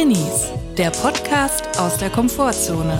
Drinis, der Podcast aus der Komfortzone.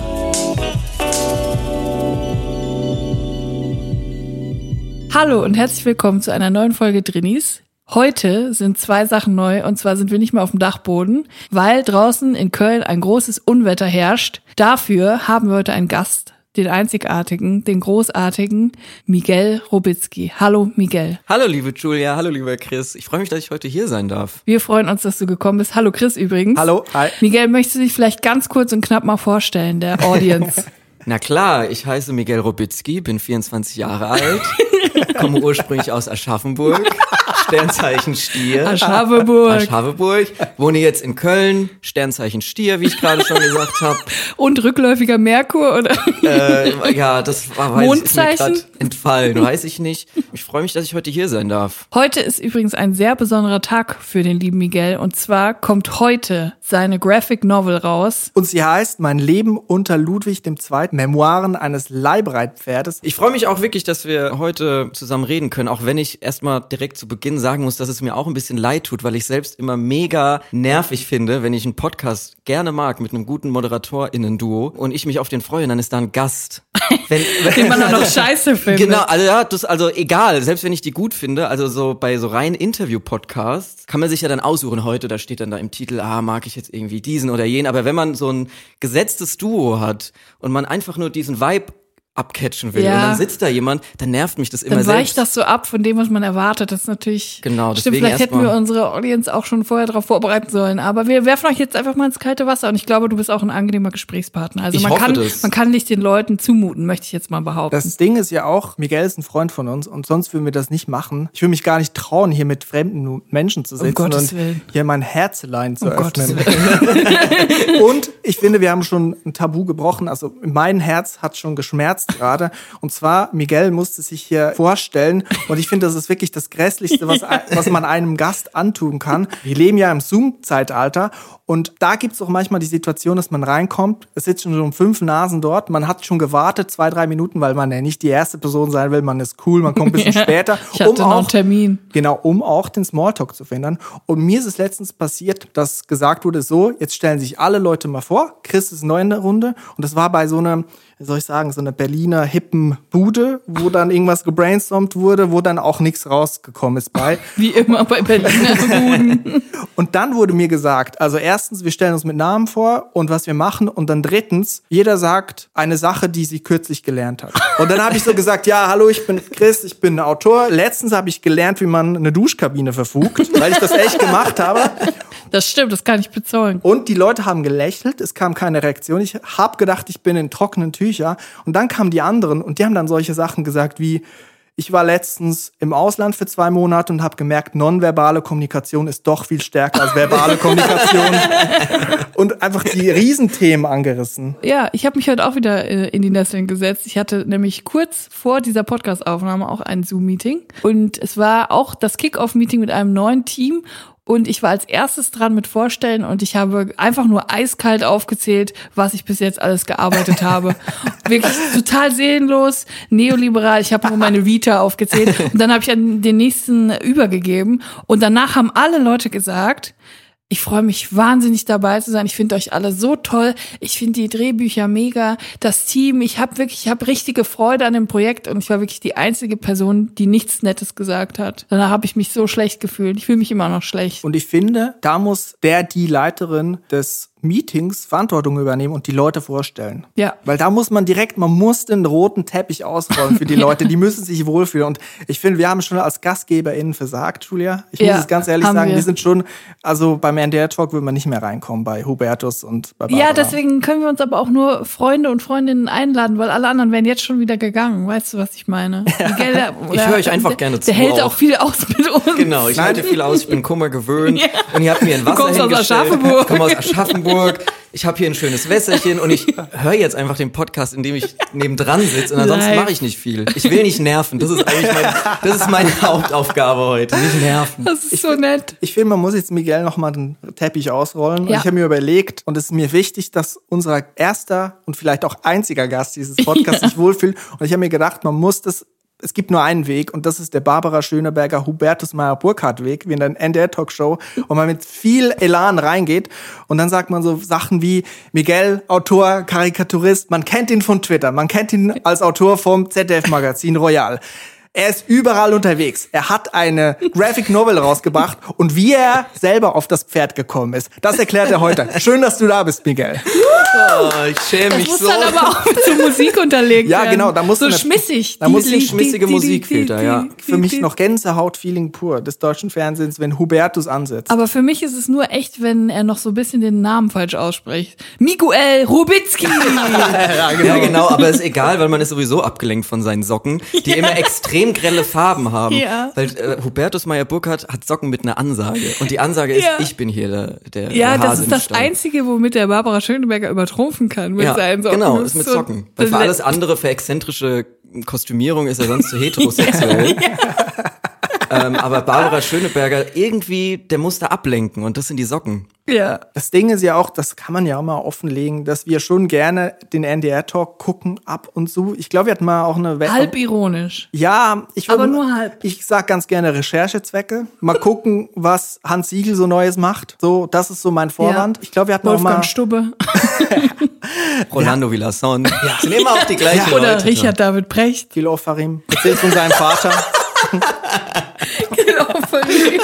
Hallo und herzlich willkommen zu einer neuen Folge Drinis. Heute sind 2 Sachen neu, und zwar sind wir nicht mehr auf dem Dachboden, weil draußen in Köln ein großes Unwetter herrscht. Dafür haben wir heute einen Gast, den einzigartigen, den großartigen Miguel Robitzky. Hallo Miguel. Hallo liebe Julia, hallo lieber Chris. Ich freue mich, dass ich heute hier sein darf. Wir freuen uns, dass du gekommen bist. Hallo Chris übrigens. Hallo, hi. Miguel, möchtest du dich vielleicht ganz kurz und knapp mal vorstellen, der Audience? Na klar, ich heiße Miguel Robitzky, bin 24 Jahre alt, komme ursprünglich aus Aschaffenburg, Sternzeichen Stier. Aschaffenburg. Wohne jetzt in Köln, Sternzeichen Stier, wie ich gerade schon gesagt habe. Und rückläufiger Merkur, oder? Ja, das war Mondzeichen? Ist mir gerade entfallen, weiß ich nicht. Ich freue mich, dass ich heute hier sein darf. Heute ist übrigens ein sehr besonderer Tag für den lieben Miguel, und zwar kommt heute seine Graphic Novel raus. Und sie heißt Mein Leben unter Ludwig II., Memoiren eines Leihbreitpferdes. Ich freue mich auch wirklich, dass wir heute zusammen reden können, auch wenn ich erstmal direkt zu Beginn sagen muss, dass es mir auch ein bisschen leid tut, weil ich selbst immer mega nervig finde, wenn ich einen Podcast gerne mag mit einem guten ModeratorInnen-Duo und ich mich auf den freue, dann ist da ein Gast. Den man auch noch scheiße findet. Genau, also egal, selbst wenn ich die gut finde, also so bei so reinen Interview-Podcasts kann man sich ja dann aussuchen, heute, da steht dann da im Titel, mag ich jetzt irgendwie diesen oder jenen, aber wenn man so ein gesetztes Duo hat und man einfach nur diesen Vibe abcatchen will, ja, und dann sitzt da jemand, dann nervt mich das immer dann selbst. Dann weicht das so ab von dem, was man erwartet. Das ist natürlich, genau, stimmt, vielleicht hätten wir unsere Audience auch schon vorher darauf vorbereiten sollen. Aber wir werfen euch jetzt einfach mal ins kalte Wasser, und ich glaube, du bist auch ein angenehmer Gesprächspartner. Also man kann nicht den Leuten zumuten, möchte ich jetzt mal behaupten. Das Ding ist ja auch, Miguel ist ein Freund von uns, und sonst würden wir das nicht machen. Ich würde mich gar nicht trauen, hier mit fremden Menschen zu sitzen und hier mein Herzelein zu öffnen. Und ich finde, wir haben schon ein Tabu gebrochen. Also mein Herz hat schon geschmerzt gerade. Und zwar, Miguel musste sich hier vorstellen, und ich finde, das ist wirklich das Grässlichste, was man einem Gast antun kann. Wir leben ja im Zoom-Zeitalter, und da gibt es auch manchmal die Situation, dass man reinkommt, es sitzen schon 5 Nasen dort, man hat schon gewartet, 2-3 Minuten, weil man ja nicht die erste Person sein will, man ist cool, man kommt ein bisschen später. Ich hatte noch einen Termin. Genau, um auch den Smalltalk zu verhindern. Und mir ist es letztens passiert, dass gesagt wurde, so, jetzt stellen sich alle Leute mal vor, Chris ist neu in der Runde, und das war bei so einer, wie soll ich sagen, so eine Berliner hippen Bude, wo dann irgendwas gebrainstormt wurde, wo dann auch nichts rausgekommen ist bei. Wie immer bei Berliner Buden. Und dann wurde mir gesagt, also erstens, wir stellen uns mit Namen vor und was wir machen, und dann drittens, jeder sagt eine Sache, die sie kürzlich gelernt hat. Und dann habe ich so gesagt, ja, hallo, ich bin Chris, ich bin Autor. Letztens habe ich gelernt, wie man eine Duschkabine verfugt, weil ich das echt gemacht habe. Das stimmt, das kann ich bezeugen. Und die Leute haben gelächelt, es kam keine Reaktion. Ich habe gedacht, ich bin in trockenen Tüchern. Und dann kamen die anderen, und die haben dann solche Sachen gesagt wie, ich war letztens im Ausland für 2 Monate und habe gemerkt, nonverbale Kommunikation ist doch viel stärker als verbale Kommunikation. Und einfach die Riesenthemen angerissen. Ja, ich habe mich heute auch wieder in die Nesseln gesetzt. Ich hatte nämlich kurz vor dieser Podcast-Aufnahme auch ein Zoom-Meeting. Und es war auch das Kick-Off-Meeting mit einem neuen Team. Und ich war als erstes dran mit Vorstellen, und ich habe einfach nur eiskalt aufgezählt, was ich bis jetzt alles gearbeitet habe. Wirklich total seelenlos, neoliberal. Ich habe nur meine Vita aufgezählt, und dann habe ich an den nächsten übergegeben. Und danach haben alle Leute gesagt, ich freue mich wahnsinnig dabei zu sein. Ich finde euch alle so toll. Ich finde die Drehbücher mega. Das Team, ich habe richtige Freude an dem Projekt, und ich war wirklich die einzige Person, die nichts Nettes gesagt hat. Danach habe ich mich so schlecht gefühlt. Ich fühle mich immer noch schlecht. Und ich finde, da muss die Leiterin des Meetings Verantwortung übernehmen und die Leute vorstellen. Ja. Weil da muss man muss den roten Teppich ausrollen für die Leute. Die müssen sich wohlfühlen. Und ich finde, wir haben schon als GastgeberInnen versagt, Julia. Ich muss es ganz ehrlich sagen, wir sind schon, also beim NDR-Talk würde man nicht mehr reinkommen bei Hubertus und bei Barbara. Ja, deswegen können wir uns aber auch nur Freunde und Freundinnen einladen, weil alle anderen wären jetzt schon wieder gegangen. Weißt du, was ich meine? Ich höre euch einfach gerne zu. Der hält auch viel aus mit uns. Genau, ich halte viel aus, ich bin Kummer gewöhnt. Ja. Und ihr habt mir ein Wasser hingestellt. Du kommst aus Aschaffenburg. Ich komme aus Aschaffenburg. Ich habe hier ein schönes Wässerchen, und ich höre jetzt einfach den Podcast, in dem ich nebendran sitze, und ansonsten mache ich nicht viel. Ich will nicht nerven. Das ist eigentlich meine Hauptaufgabe heute, nicht nerven. Das ist so nett. Ich finde, man muss jetzt Miguel noch mal den Teppich ausrollen. Ja. Und ich habe mir überlegt, und es ist mir wichtig, dass unser erster und vielleicht auch einziger Gast dieses Podcasts sich wohlfühlt. Und ich habe mir gedacht, man muss das es gibt nur einen Weg und das ist der Barbara Schöneberger, Hubertus Meyer-Burkhardt-Weg, wie in der NDR-Talkshow, wo man mit viel Elan reingeht und dann sagt man so Sachen wie Miguel, Autor, Karikaturist, man kennt ihn von Twitter, man kennt ihn als Autor vom ZDF-Magazin Royal. Er ist überall unterwegs. Er hat eine Graphic Novel rausgebracht und wie er selber auf das Pferd gekommen ist, das erklärt er heute. Schön, dass du da bist, Miguel. Oh, ich schäme mich so. Das muss dann aber auch zur Musik unterlegt werden. Ja, genau. Da muss so schmissig. Da muss schmissige Musikfilter, ja. Für mich noch Gänsehaut-Feeling pur des deutschen Fernsehens, wenn Hubertus ansetzt. Aber für mich ist es nur echt, wenn er noch so ein bisschen den Namen falsch ausspricht. Miguel Rubitzky. Ja, genau, aber ist egal, weil man ist sowieso abgelenkt von seinen Socken, die immer extrem grelle Farben haben. Ja. Weil Hubertus Meyer-Burkhardt hat Socken mit einer Ansage. Und die Ansage ist, ich bin hier der Ja, Hase das ist das Einzige, womit der Barbara Schöneberger übertrumpfen kann mit seinen Socken. Genau, ist mit Socken. Weil für alles andere, für exzentrische Kostümierung ist er sonst zu heterosexuell. Aber Barbara Schöneberger, irgendwie, der muss da ablenken und das sind die Socken. Ja. Das Ding ist ja auch, das kann man ja auch mal offenlegen, dass wir schon gerne den NDR-Talk gucken ab und zu. Ich glaube, wir hatten mal auch eine... Halb ironisch. Ja, aber nur halb. Ich sag ganz gerne Recherchezwecke. Mal gucken, was Hans Siegel so Neues macht. So, das ist so mein Vorwand. Ja. Ich glaube, wir hatten Wolfgang auch mal... Stubbe. Rolando Villasson. Ja. Sind immer auch die gleichen Leute. Oder Richard David Precht. Gil Farim. Erzählt von seinem Vater. Genau, von ihm.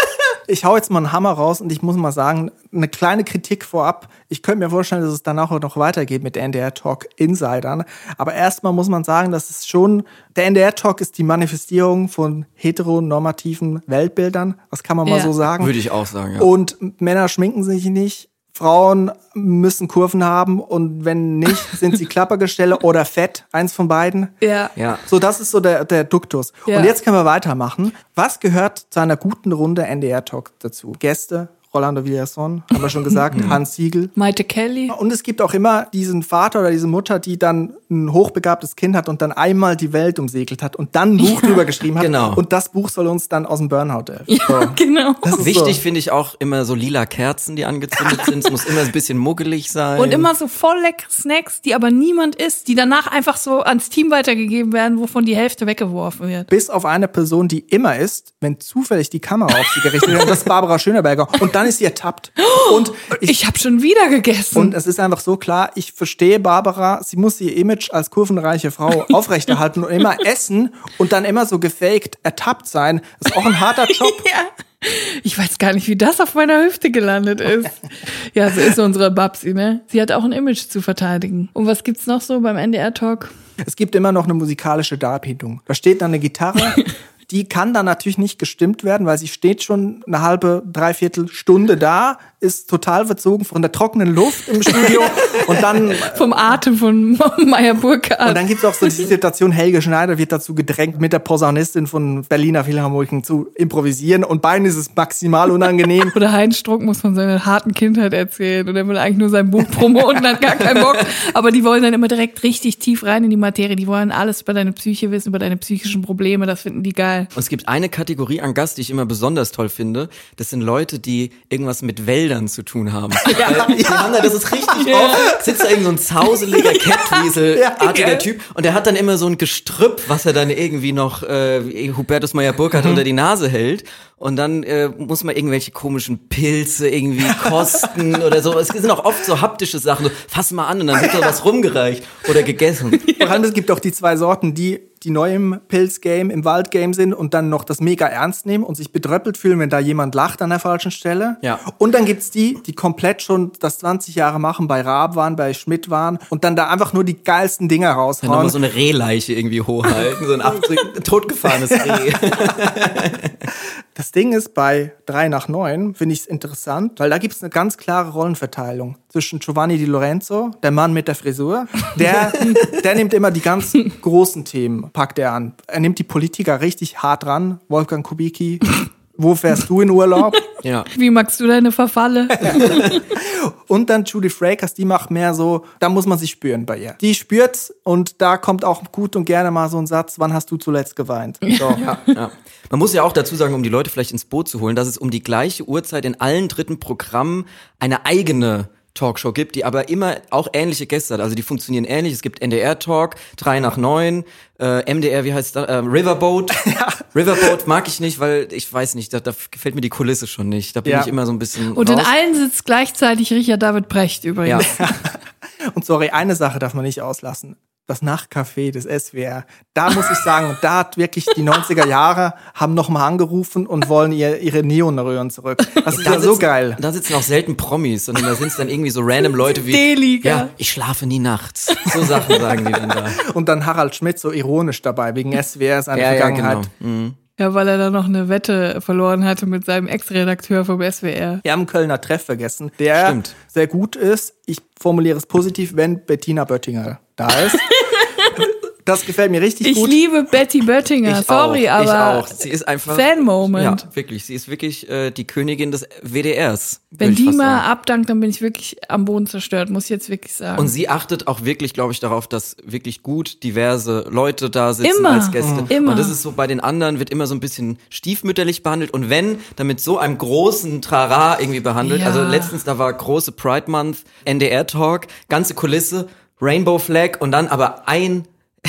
Ich hau jetzt mal einen Hammer raus und ich muss mal sagen, eine kleine Kritik vorab. Ich könnte mir vorstellen, dass es danach auch noch weitergeht mit der NDR-Talk Insidern. Aber erstmal muss man sagen, dass es schon, der NDR-Talk ist die Manifestierung von heteronormativen Weltbildern. Das kann man mal so sagen. Würde ich auch sagen, ja. Und Männer schminken sich nicht. Frauen müssen Kurven haben und wenn nicht, sind sie Klappergestelle oder fett, eins von beiden. Ja. So, das ist so der Duktus. Ja. Und jetzt können wir weitermachen. Was gehört zu einer guten Runde NDR-Talk dazu? Gäste, Rolando Villasson, haben wir schon gesagt, Hans Siegel. Maite Kelly. Und es gibt auch immer diesen Vater oder diese Mutter, die dann ein hochbegabtes Kind hat und dann einmal die Welt umsegelt hat und dann ein Buch drüber geschrieben hat. Genau. Und das Buch soll uns dann aus dem Burnout helfen. Ja, so. genau. Wichtig finde ich auch immer so lila Kerzen, die angezündet sind. Es muss immer ein bisschen muggelig sein. Und immer so voll leckere Snacks, die aber niemand isst, die danach einfach so ans Team weitergegeben werden, wovon die Hälfte weggeworfen wird. Bis auf eine Person, die immer isst, wenn zufällig die Kamera auf sie gerichtet wird, das ist Barbara Schöneberger. Und dann ist sie ertappt. Und ich habe schon wieder gegessen. Und es ist einfach so klar, ich verstehe Barbara, sie muss ihr Image als kurvenreiche Frau aufrechterhalten und immer essen und dann immer so gefaked ertappt sein. Das ist auch ein harter Job. Ja. Ich weiß gar nicht, wie das auf meiner Hüfte gelandet ist. Ja, so ist unsere Babsi, ne? Sie hat auch ein Image zu verteidigen. Und was gibt's noch so beim NDR-Talk? Es gibt immer noch eine musikalische Darbietung. Da steht dann eine Gitarre. Die kann dann natürlich nicht gestimmt werden, weil sie steht schon eine halbe, dreiviertel Stunde da, ist total verzogen von der trockenen Luft im Studio und dann... Vom Atem von Meyer-Burkhardt. Und dann gibt es auch so die Situation, Helge Schneider wird dazu gedrängt, mit der Posaunistin von Berliner Philharmoniken zu improvisieren und beiden ist es maximal unangenehm. Oder Heinz Strunk muss von seiner harten Kindheit erzählen und er will eigentlich nur sein Buch promoten und hat gar keinen Bock. Aber die wollen dann immer direkt richtig tief rein in die Materie. Die wollen alles über deine Psyche wissen, über deine psychischen Probleme. Das finden die geil. Und es gibt eine Kategorie an Gast, die ich immer besonders toll finde. Das sind Leute, die irgendwas mit Wäldern zu tun haben. Die haben da, das ist richtig oft, sitzt da irgend so ein zauseliger Catweasel-artiger Typ und der hat dann immer so ein Gestrüpp, was er dann irgendwie noch Hubertus Meyer-Burkhardt unter die Nase hält. Und dann muss man irgendwelche komischen Pilze irgendwie kosten oder so. Es sind auch oft so haptische Sachen. So, fass mal an und dann wird da was rumgereicht oder gegessen. Vor allem, es gibt auch die zwei Sorten, die neu im Pilzgame, im Waldgame sind und dann noch das mega ernst nehmen und sich bedröppelt fühlen, wenn da jemand lacht an der falschen Stelle. Ja. Und dann gibt's die komplett schon das 20 Jahre machen, bei Raab waren, bei Schmidt waren und dann da einfach nur die geilsten Dinger raushauen. Dann nochmal so eine Rehleiche irgendwie hochhalten, so ein totgefahrenes Reh. Das Ding ist, bei 3 nach 9 finde ich es interessant, weil da gibt es eine ganz klare Rollenverteilung zwischen Giovanni Di Lorenzo, der Mann mit der Frisur, der nimmt immer die ganz großen Themen, packt er an. Er nimmt die Politiker richtig hart ran, Wolfgang Kubicki. Wo fährst du in Urlaub? Ja. Wie magst du deine Verfalle? Und dann Judy Frakers, die macht mehr so, da muss man sich spüren bei ihr. Die spürt's und da kommt auch gut und gerne mal so ein Satz, wann hast du zuletzt geweint? So. Ja. Man muss ja auch dazu sagen, um die Leute vielleicht ins Boot zu holen, dass es um die gleiche Uhrzeit in allen dritten Programmen eine eigene Talkshow gibt, die aber immer auch ähnliche Gäste hat. Also die funktionieren ähnlich. Es gibt NDR-Talk, 3 nach 9, MDR, wie heißt das? Riverboat. Ja. Riverboat mag ich nicht, weil ich weiß nicht, da gefällt mir die Kulisse schon nicht. Da bin ich immer so ein bisschen Und in allen sitzt gleichzeitig Richard David Precht übrigens. Ja. Und sorry, eine Sache darf man nicht auslassen. Das Nachtcafé des SWR. Da muss ich sagen, da hat wirklich die 90er Jahre, haben nochmal angerufen und wollen ihre Neonröhren zurück. Das ist ja so geil. Da sitzen auch selten Promis, sondern da sind es dann irgendwie so random Leute wie, D-Liga. Ja, ich schlafe nie nachts. So Sachen sagen die dann da. Und dann Harald Schmidt so ironisch dabei, wegen SWR seine Vergangenheit. Ja, genau. Mhm. Ja, weil er da noch eine Wette verloren hatte mit seinem Ex-Redakteur vom SWR. Wir haben einen Kölner Treff vergessen, der sehr gut ist. Ich formuliere es positiv, wenn Bettina Böttinger da ist. Das gefällt mir richtig gut. Ich liebe Betty Böttinger, sorry, aber ich auch. Sie ist einfach Fan-Moment. Ja, wirklich. Sie ist wirklich die Königin des WDRs. Wenn die mal abdankt, dann bin ich wirklich am Boden zerstört, muss ich jetzt wirklich sagen. Und sie achtet auch wirklich, glaube ich, darauf, dass wirklich gut diverse Leute da sitzen als Gäste. Immer. Und das ist so, bei den anderen wird immer so ein bisschen stiefmütterlich behandelt. Und wenn, dann mit so einem großen Trara irgendwie behandelt. Ja. Also letztens, da war große Pride Month, NDR-Talk, ganze Kulisse, Rainbow Flag und dann aber ein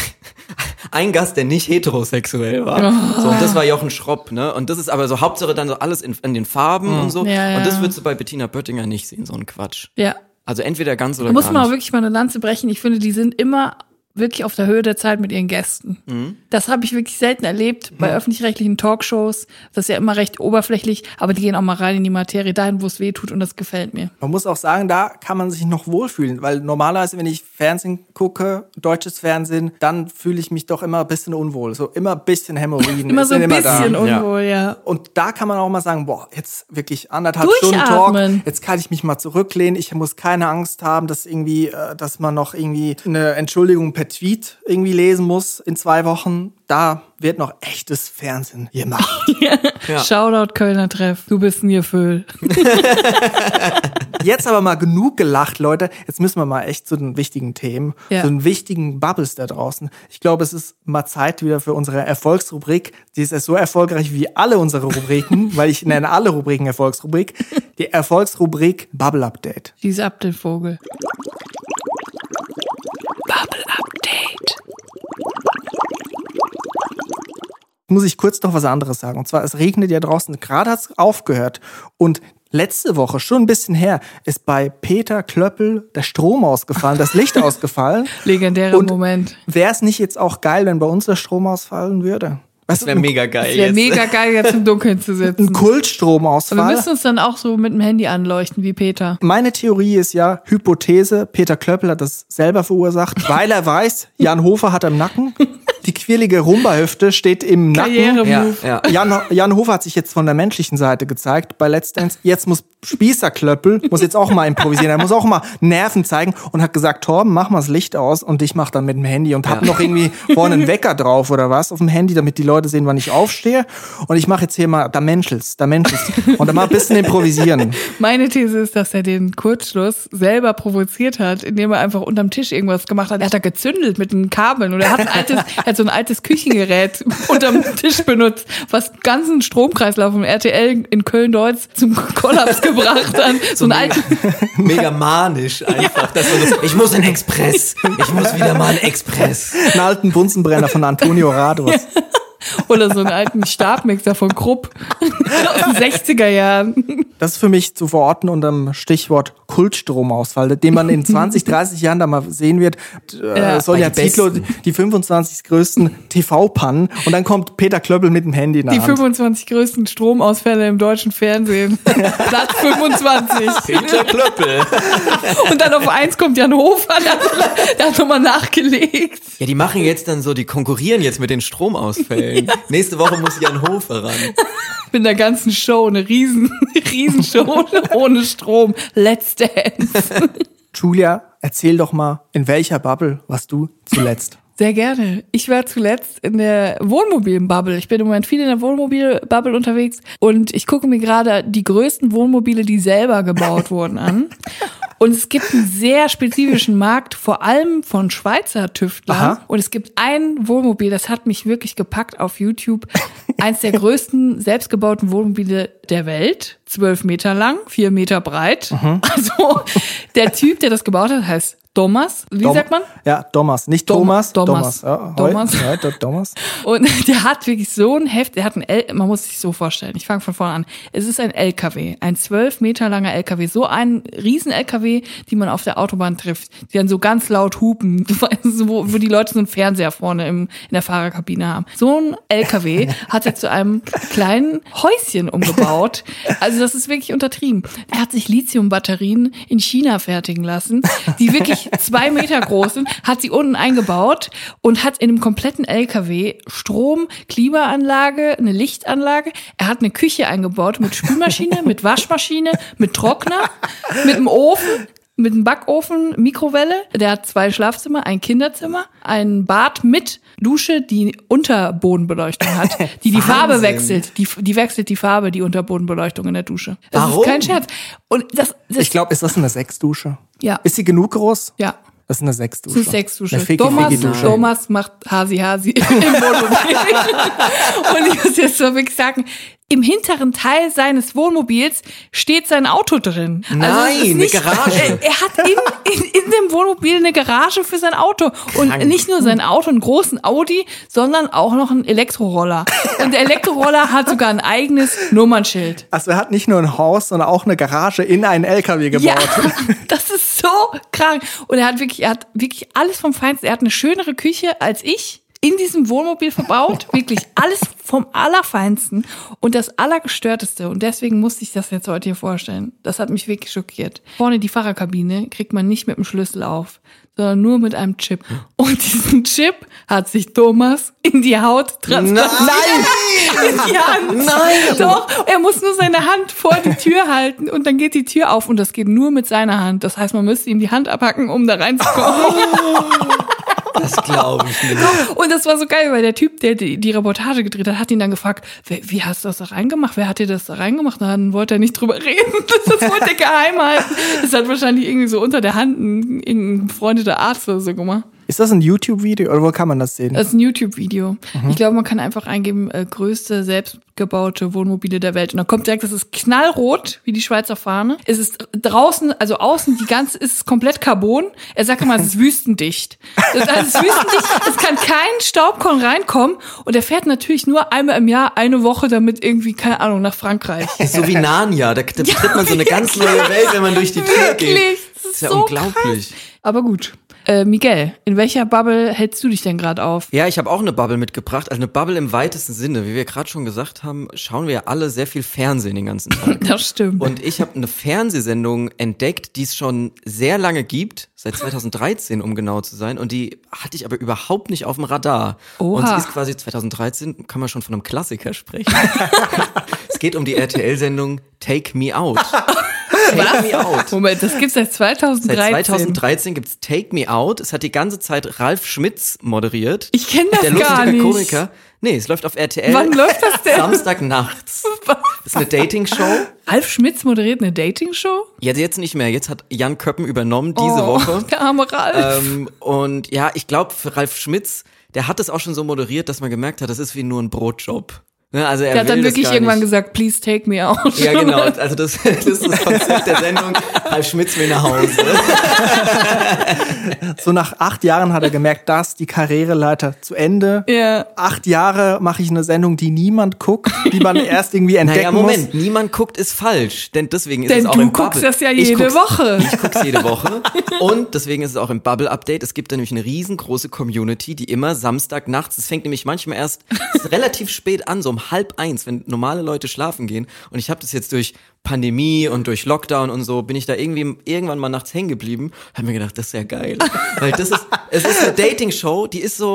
Gast, der nicht heterosexuell war. Oh. So, und das war Jochen Schropp, ne? Und das ist aber so Hauptsache dann so alles in den Farben und so. Ja. Und das würdest du bei Bettina Böttinger nicht sehen, so ein Quatsch. Ja. Also entweder ganz oder Da muss gar man nicht. auch wirklich mal eine Lanze brechen. Ich finde, die sind immer wirklich auf der Höhe der Zeit mit ihren Gästen. Das habe ich wirklich selten erlebt bei öffentlich-rechtlichen Talkshows. Das ist ja immer recht oberflächlich, aber die gehen auch mal rein in die Materie, dahin, wo es weh tut, und das gefällt mir. Man muss auch sagen, da kann man sich noch wohlfühlen, weil normalerweise, wenn ich Fernsehen gucke, deutsches Fernsehen, dann fühle ich mich doch immer ein bisschen unwohl. So immer ein bisschen Hämorrhoiden. Immer so ein bisschen da. unwohl, ja. Und da kann man auch mal sagen, boah, jetzt wirklich 1,5 Stunden Talk, jetzt kann ich mich mal zurücklehnen, ich muss keine Angst haben, dass irgendwie, dass man noch irgendwie eine Entschuldigung per Tweet irgendwie lesen muss in 2 Wochen. Da wird noch echtes Fernsehen gemacht. Ja. Shoutout Kölner Treff, du bist ein Gefühl. Jetzt aber mal genug gelacht, Leute. Jetzt müssen wir mal echt zu den wichtigen Themen, zu den wichtigen Bubbles da draußen. Ich glaube, es ist mal Zeit wieder für unsere Erfolgsrubrik. Die ist so erfolgreich wie alle unsere Rubriken, weil ich nenne alle Rubriken Erfolgsrubrik. Die Erfolgsrubrik Bubble Update. Diese ab den Vogel. Bubble Update. Muss ich kurz noch was anderes sagen. Und zwar, es regnet ja draußen. Gerade hat es aufgehört. Und letzte Woche, schon ein bisschen her, ist bei Peter Klöppel der Strom ausgefallen, das Licht ausgefallen. Legendärer Moment. Wäre es nicht jetzt auch geil, wenn bei uns der Strom ausfallen würde? Das wäre mega geil. Das wäre mega geil, jetzt im Dunkeln zu sitzen. Ein Kultstromausfall. Aber wir müssen uns dann auch so mit dem Handy anleuchten, wie Peter. Meine Theorie ist ja, Hypothese, Peter Klöppel hat das selber verursacht, weil er weiß, Jan Hofer hat im Nacken. Die quirlige Rumba-Hüfte steht im Nacken. Ja. Jan Hofer hat sich jetzt von der menschlichen Seite gezeigt bei Let's Dance. Jetzt muss Spießer Klöppel, muss jetzt auch mal improvisieren. Er muss auch mal Nerven zeigen und hat gesagt, Torben, mach mal das Licht aus und ich mach dann mit dem Handy und hab noch irgendwie vorne einen Wecker drauf oder was auf dem Handy, damit die Leute sehen, wann ich aufstehe. Und ich mache jetzt hier mal da Menschels. Und dann mal ein bisschen improvisieren. Meine These ist, dass er den Kurzschluss selber provoziert hat, indem er einfach unterm Tisch irgendwas gemacht hat. Er hat da gezündelt mit den Kabeln oder er hat so ein altes Küchengerät unterm Tisch benutzt, was den ganzen Stromkreislauf im RTL in Köln-Deutz zum Kollaps gebracht hat. So ein alten mega manisch einfach. Ja. Ich muss in Express. Ich muss wieder mal in Express. Einen alten Bunsenbrenner von Antonio Rados. Oder so einen alten Stabmixer von Krupp aus den 60er Jahren. Das ist für mich zu verorten unter dem Stichwort Kultstromausfall, den man in 20, 30 Jahren da mal sehen wird. Sonja Zietlow, die 25 größten TV-Pannen. Und dann kommt Peter Klöppel mit dem Handy in der Die Hand. 25 größten Stromausfälle im deutschen Fernsehen. Platz 25. Peter Klöppel. Und dann auf 1 kommt Jan Hofer, der hat nochmal nachgelegt. Ja, die machen jetzt dann so, die konkurrieren jetzt mit den Stromausfällen. Nächste Woche muss Jan Hofer ran. Mit der ganzen Show, eine Riesenshow ohne Strom. Let's Dance. Julia, erzähl doch mal, in welcher Bubble warst du zuletzt? Sehr gerne. Ich war zuletzt in der Wohnmobilen-Bubble. Ich bin im Moment viel in der Wohnmobil-Bubble unterwegs und ich gucke mir gerade die größten Wohnmobile, die selber gebaut wurden, an. Und es gibt einen sehr spezifischen Markt, vor allem von Schweizer Tüftlern. Aha. Und es gibt ein Wohnmobil, das hat mich wirklich gepackt auf YouTube. Eins der größten selbstgebauten Wohnmobile der Welt. 12 Meter lang, 4 Meter breit. Also der Typ, der das gebaut hat, heißt Thomas. Wie sagt man? Ja, Thomas. Nicht Thomas. Thomas. Ja, Thomas. Ja, Thomas. Und der hat wirklich so ein Heft, man muss sich so vorstellen, ich fange von vorne an. Es ist ein LKW, ein 12 Meter langer LKW, so ein riesen LKW, die man auf der Autobahn trifft, die dann so ganz laut hupen, wo die Leute so einen Fernseher vorne in der Fahrerkabine haben. So ein LKW hat er zu einem kleinen Häuschen umgebaut. Also das ist wirklich untertrieben. Er hat sich Lithium-Batterien in China fertigen lassen, die wirklich 2 Meter groß sind, hat sie unten eingebaut und hat in dem kompletten LKW Strom, Klimaanlage, eine Lichtanlage. Er hat eine Küche eingebaut mit Spülmaschine, mit Waschmaschine, mit Trockner, mit einem Ofen, mit einem Backofen, Mikrowelle. Der hat 2 Schlafzimmer, ein Kinderzimmer, ein Bad mit Dusche, die Unterbodenbeleuchtung hat, die Farbe wechselt. Die wechselt die Farbe, die Unterbodenbeleuchtung in der Dusche. Das Warum? ist kein Scherz. Und das Ich glaube, ist das eine Sechsdusche? Ja. Ist sie genug groß? Ja. Das ist eine Sechsdusche. Das ist eine Sechsdusche. Eine Fiki-Fiki-Dusche. Thomas macht Hasi im Wohnmobil. Und ich muss jetzt so wirklich sagen, im hinteren Teil seines Wohnmobils steht sein Auto drin. Nein, es ist nicht, eine Garage. Er hat in dem Wohnmobil eine Garage für sein Auto. Und Krank. nicht nur sein Auto, einen großen Audi, sondern auch noch einen Elektroroller. Und der Elektroroller hat sogar ein eigenes Nummernschild. Also er hat nicht nur ein Haus, sondern auch eine Garage in einen LKW gebaut. Ja, das ist so krank. Und er hat wirklich alles vom Feinsten. Er hat eine schönere Küche als ich in diesem Wohnmobil verbaut. Wirklich alles vom Allerfeinsten und das Allergestörteste. Und deswegen musste ich das jetzt heute hier vorstellen. Das hat mich wirklich schockiert. Vorne die Fahrerkabine kriegt man nicht mit dem Schlüssel auf, sondern nur mit einem Chip. Und diesen Chip hat sich Thomas in die Haut transplantiert. Nein! In die Hand. Nein! Doch, er muss nur seine Hand vor die Tür halten und dann geht die Tür auf und das geht nur mit seiner Hand. Das heißt, man müsste ihm die Hand abhacken, um da reinzukommen. Das glaube ich nicht. Und das war so geil, weil der Typ, der die Reportage gedreht hat ihn dann gefragt, wie hast du das da reingemacht? Wer hat dir das da reingemacht? Dann wollte er nicht drüber reden. Das wollte er geheim halten. Das hat wahrscheinlich irgendwie so unter der Hand ein befreundeter Arzt oder so gemacht. Ist das ein YouTube-Video oder wo kann man das sehen? Das ist ein YouTube-Video. Ich glaube, man kann einfach eingeben, größte selbstgebaute Wohnmobile der Welt. Und dann kommt direkt, das ist knallrot, wie die Schweizer Fahne. Es ist draußen, also außen, ist es komplett Carbon. Er sagt immer, es ist wüstendicht. Es ist wüstendicht, es kann kein Staubkorn reinkommen. Und er fährt natürlich nur einmal im Jahr eine Woche damit irgendwie, keine Ahnung, nach Frankreich. Das ist so wie Narnia, da tritt man so eine ganz neue Welt, wenn man durch die Tür geht. Wirklich, Das ist ja so unglaublich. Krass. Aber gut. Miguel, in welcher Bubble hältst du dich denn gerade auf? Ja, ich habe auch eine Bubble mitgebracht. Also eine Bubble im weitesten Sinne. Wie wir gerade schon gesagt haben, schauen wir ja alle sehr viel Fernsehen den ganzen Tag. Das stimmt. Und ich habe eine Fernsehsendung entdeckt, die es schon sehr lange gibt, seit 2013, um genau zu sein. Und die hatte ich aber überhaupt nicht auf dem Radar. Oha. Und sie ist quasi 2013, kann man schon von einem Klassiker sprechen. Es geht um die RTL-Sendung Take Me Out. Take Me Out. Moment, das gibt's seit 2013. Seit 2013 gibt's Take Me Out. Es hat die ganze Zeit Ralf Schmitz moderiert. Ich kenne das der gar lustige nicht. Komiker. Nee, es läuft auf RTL. Wann läuft das denn? Samstagnachts. Das ist eine Dating-Show. Ralf Schmitz moderiert eine Dating-Show? Jetzt nicht mehr. Jetzt hat Jan Köppen übernommen diese Woche. Der arme Ralf. Und ja, ich glaube, für Ralf Schmitz, der hat es auch schon so moderiert, dass man gemerkt hat, das ist wie nur ein Brotjob. Ne, also der hat dann wirklich irgendwann gesagt, please take me out. Ja, genau. Also das ist das Konzept der Sendung. Ralf Schmitz will nach Hause. So nach 8 Jahren hat er gemerkt, dass die Karriereleiter zu Ende. Ja. 8 Jahre mache ich eine Sendung, die niemand guckt, die man erst irgendwie entdecken naja, Moment, muss. niemand guckt ist falsch, denn deswegen ist Denn es auch du im guckst Bubble. das ja jede Woche. Ich guck's jede Woche und deswegen ist es auch im Bubble-Update. Es gibt da nämlich eine riesengroße Community, die immer Samstagnachts, es fängt nämlich manchmal erst relativ spät an, so um 12:30, wenn normale Leute schlafen gehen. Und ich habe das jetzt durch Pandemie und durch Lockdown und so, bin ich da irgendwann mal nachts hängen geblieben. Hab mir gedacht, das ist ja geil. Weil es ist eine Dating-Show, die ist so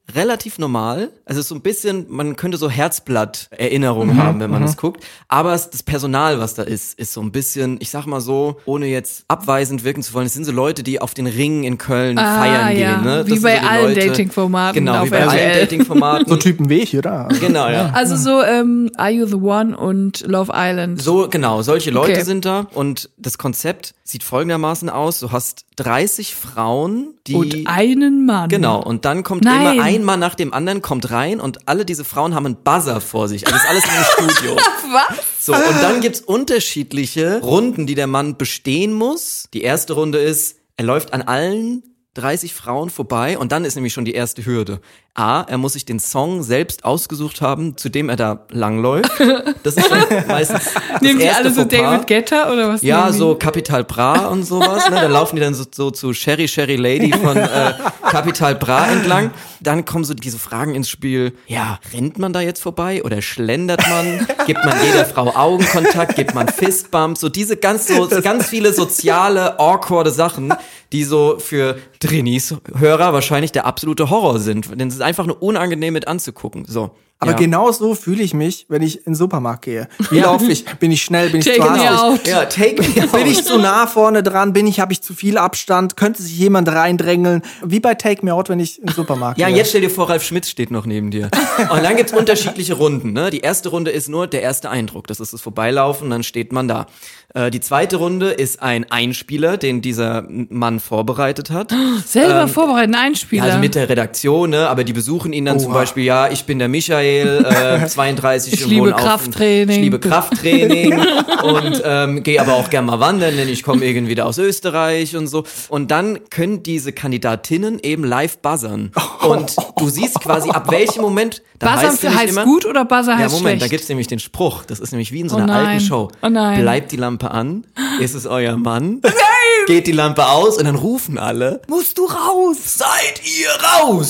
relativ normal. Also es ist so ein bisschen, man könnte so Herzblatt-Erinnerungen haben, wenn man es guckt. Aber das Personal, was da ist so ein bisschen, ich sag mal so, ohne jetzt abweisend wirken zu wollen, es sind so Leute, die auf den Ring in Köln feiern gehen. Ne? Wie bei allen Dating-Formaten. Genau, wie bei allen Dating-Formaten. So Typen wie ich, oder? Genau, ja. Also so Are You the One und Love Island. So, genau, solche Leute sind da. Und das Konzept sieht folgendermaßen aus. Du hast 30 Frauen, die... Und einen Mann. Genau, und dann kommt immer ein Mann nach dem anderen, kommt rein und alle diese Frauen haben einen Buzzer vor sich. Also das ist alles in einem Studio. Was? So, und dann gibt's unterschiedliche Runden, die der Mann bestehen muss. Die erste Runde ist, er läuft an allen 30 Frauen vorbei und dann ist nämlich schon die erste Hürde. A, er muss sich den Song selbst ausgesucht haben, zu dem er da langläuft. Das ist schon meistens das Nehmen die erste alle so Fauxpas. David Guetta oder was? Ja, so Capital Bra und sowas. Ne? Da laufen die dann so zu Sherry Lady von Capital Bra entlang. Dann kommen so diese Fragen ins Spiel. Ja, rennt man da jetzt vorbei oder schlendert man? Gibt man jeder Frau Augenkontakt? Gibt man Fistbumps? So diese ganz viele soziale, awkwarde Sachen, die so für Drinis Hörer wahrscheinlich der absolute Horror sind. Denn es ist einfach nur unangenehm mit anzugucken. So. Aber genau so fühle ich mich, wenn ich in den Supermarkt gehe. Wie laufe ich? Bin ich schnell? Bin ich zu hastig? Ja, take me out. Bin ich zu nah vorne dran? Habe ich zu viel Abstand? Könnte sich jemand reindrängeln? Wie bei Take Me Out, wenn ich in den Supermarkt gehe. Ja, jetzt stell dir vor, Ralf Schmitz steht noch neben dir. Und dann gibt's unterschiedliche Runden. Ne? Die erste Runde ist nur der erste Eindruck. Das ist das Vorbeilaufen, dann steht man da. Die zweite Runde ist ein Einspieler, den dieser Mann vorbereitet hat. Selber vorbereiten, Einspieler. Ja, also mit der Redaktion, ne? Aber die besuchen ihn dann zum Beispiel, ja, ich bin der Michael, 32, ich liebe Krafttraining. Ich liebe Krafttraining und gehe aber auch gerne mal wandern, denn ich komme irgendwie da aus Österreich und so. Und dann können diese Kandidatinnen eben live buzzern. Und du siehst quasi, ab welchem Moment... Buzzern heißt immer, gut oder Buzzer heißt schlecht? Ja, Moment, da gibt's nämlich den Spruch. Das ist nämlich wie in so einer nein. alten Show. Oh nein. Bleibt die Lampe an? Ist es euer Mann? Nein! Geht die Lampe aus und dann rufen alle. Musst du raus? Seid ihr raus?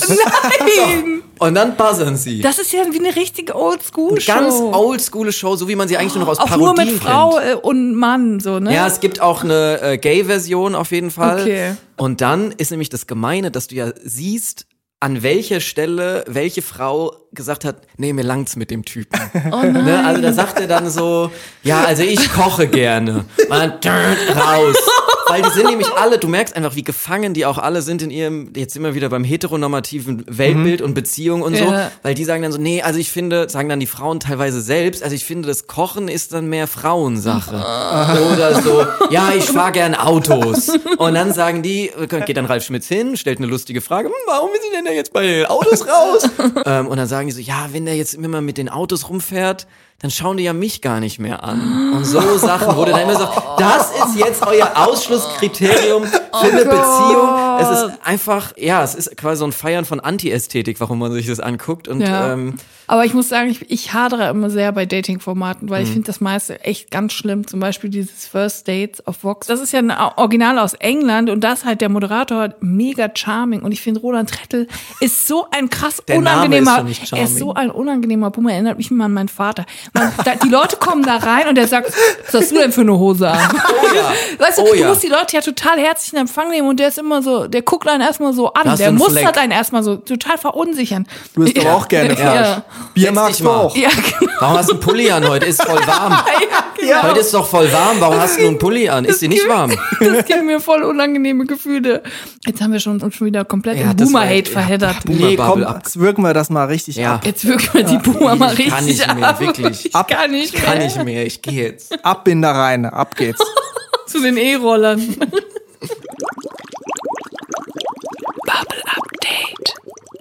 Nein! Und dann buzzern sie. Das ist ja wie eine richtige Oldschool-Show. Ganz oldschool Show, so wie man sie eigentlich nur noch aus auch Parodien nur mit Frau kennt. Und Mann, so, ne? Ja, es gibt auch eine Gay-Version auf jeden Fall. Okay. Und dann ist nämlich das Gemeine, dass du ja siehst, an welcher Stelle welche Frau gesagt hat, nee, mir langt's mit dem Typen. Oh nein. Ne? Also da sagt er dann so, ja, also ich koche gerne. Man raus. Weil die sind nämlich alle, du merkst einfach, wie gefangen die auch alle sind in ihrem, jetzt sind wir wieder beim heteronormativen Weltbild und Beziehung und so, weil die sagen dann so, nee, also ich finde, sagen dann die Frauen teilweise selbst, also ich finde, das Kochen ist dann mehr Frauensache. Oder so, ja, ich fahre gern Autos. Und dann sagen die, geht dann Ralf Schmitz hin, stellt eine lustige Frage, warum ist denn der jetzt bei den Autos raus? Und dann sagen die so, ja, wenn der jetzt immer mit den Autos rumfährt, dann schauen die ja mich gar nicht mehr an. Und so Sachen, wo du dann immer sagst, das ist jetzt euer Ausschlusskriterium für eine Beziehung. Es ist einfach, ja, es ist quasi so ein Feiern von Anti-Ästhetik, warum man sich das anguckt. Und aber ich muss sagen, ich hadere immer sehr bei Dating-Formaten, weil ich finde das meiste echt ganz schlimm. Zum Beispiel dieses First Dates auf Vox. Das ist ja ein Original aus England und das halt der Moderator mega charming. Und ich finde, Roland Trettel ist so ein krass unangenehmer, er ist so ein unangenehmer Boomer, erinnert mich immer an meinen Vater. Die Leute kommen da rein und der sagt, was hast du denn für eine Hose an? Oh ja. Weißt du, du musst die Leute ja total herzlich in Empfang nehmen und der ist immer so, der guckt einen erstmal so an, der mustert einen erstmal so total verunsichern. Du bist doch auch gerne falsch. Bier magst du auch. Ja, genau. Warum hast du einen Pulli an heute? Ist voll warm. Genau. Heute ist doch voll warm. Warum hast du einen Pulli an? Ist dir nicht warm? Das gibt mir voll unangenehme Gefühle. Jetzt haben wir uns schon wieder komplett in Boomer-Hate verheddert. Nee, komm, jetzt wirken wir das mal richtig ab. Jetzt wirken wir die Boomer mal richtig kann nicht mehr, ab. Wirklich. Ich kann nicht mehr. Kann nicht mehr. Ich gehe jetzt. Ab in der Reine. Ab geht's. Zu den E-Rollern. Bubble Update.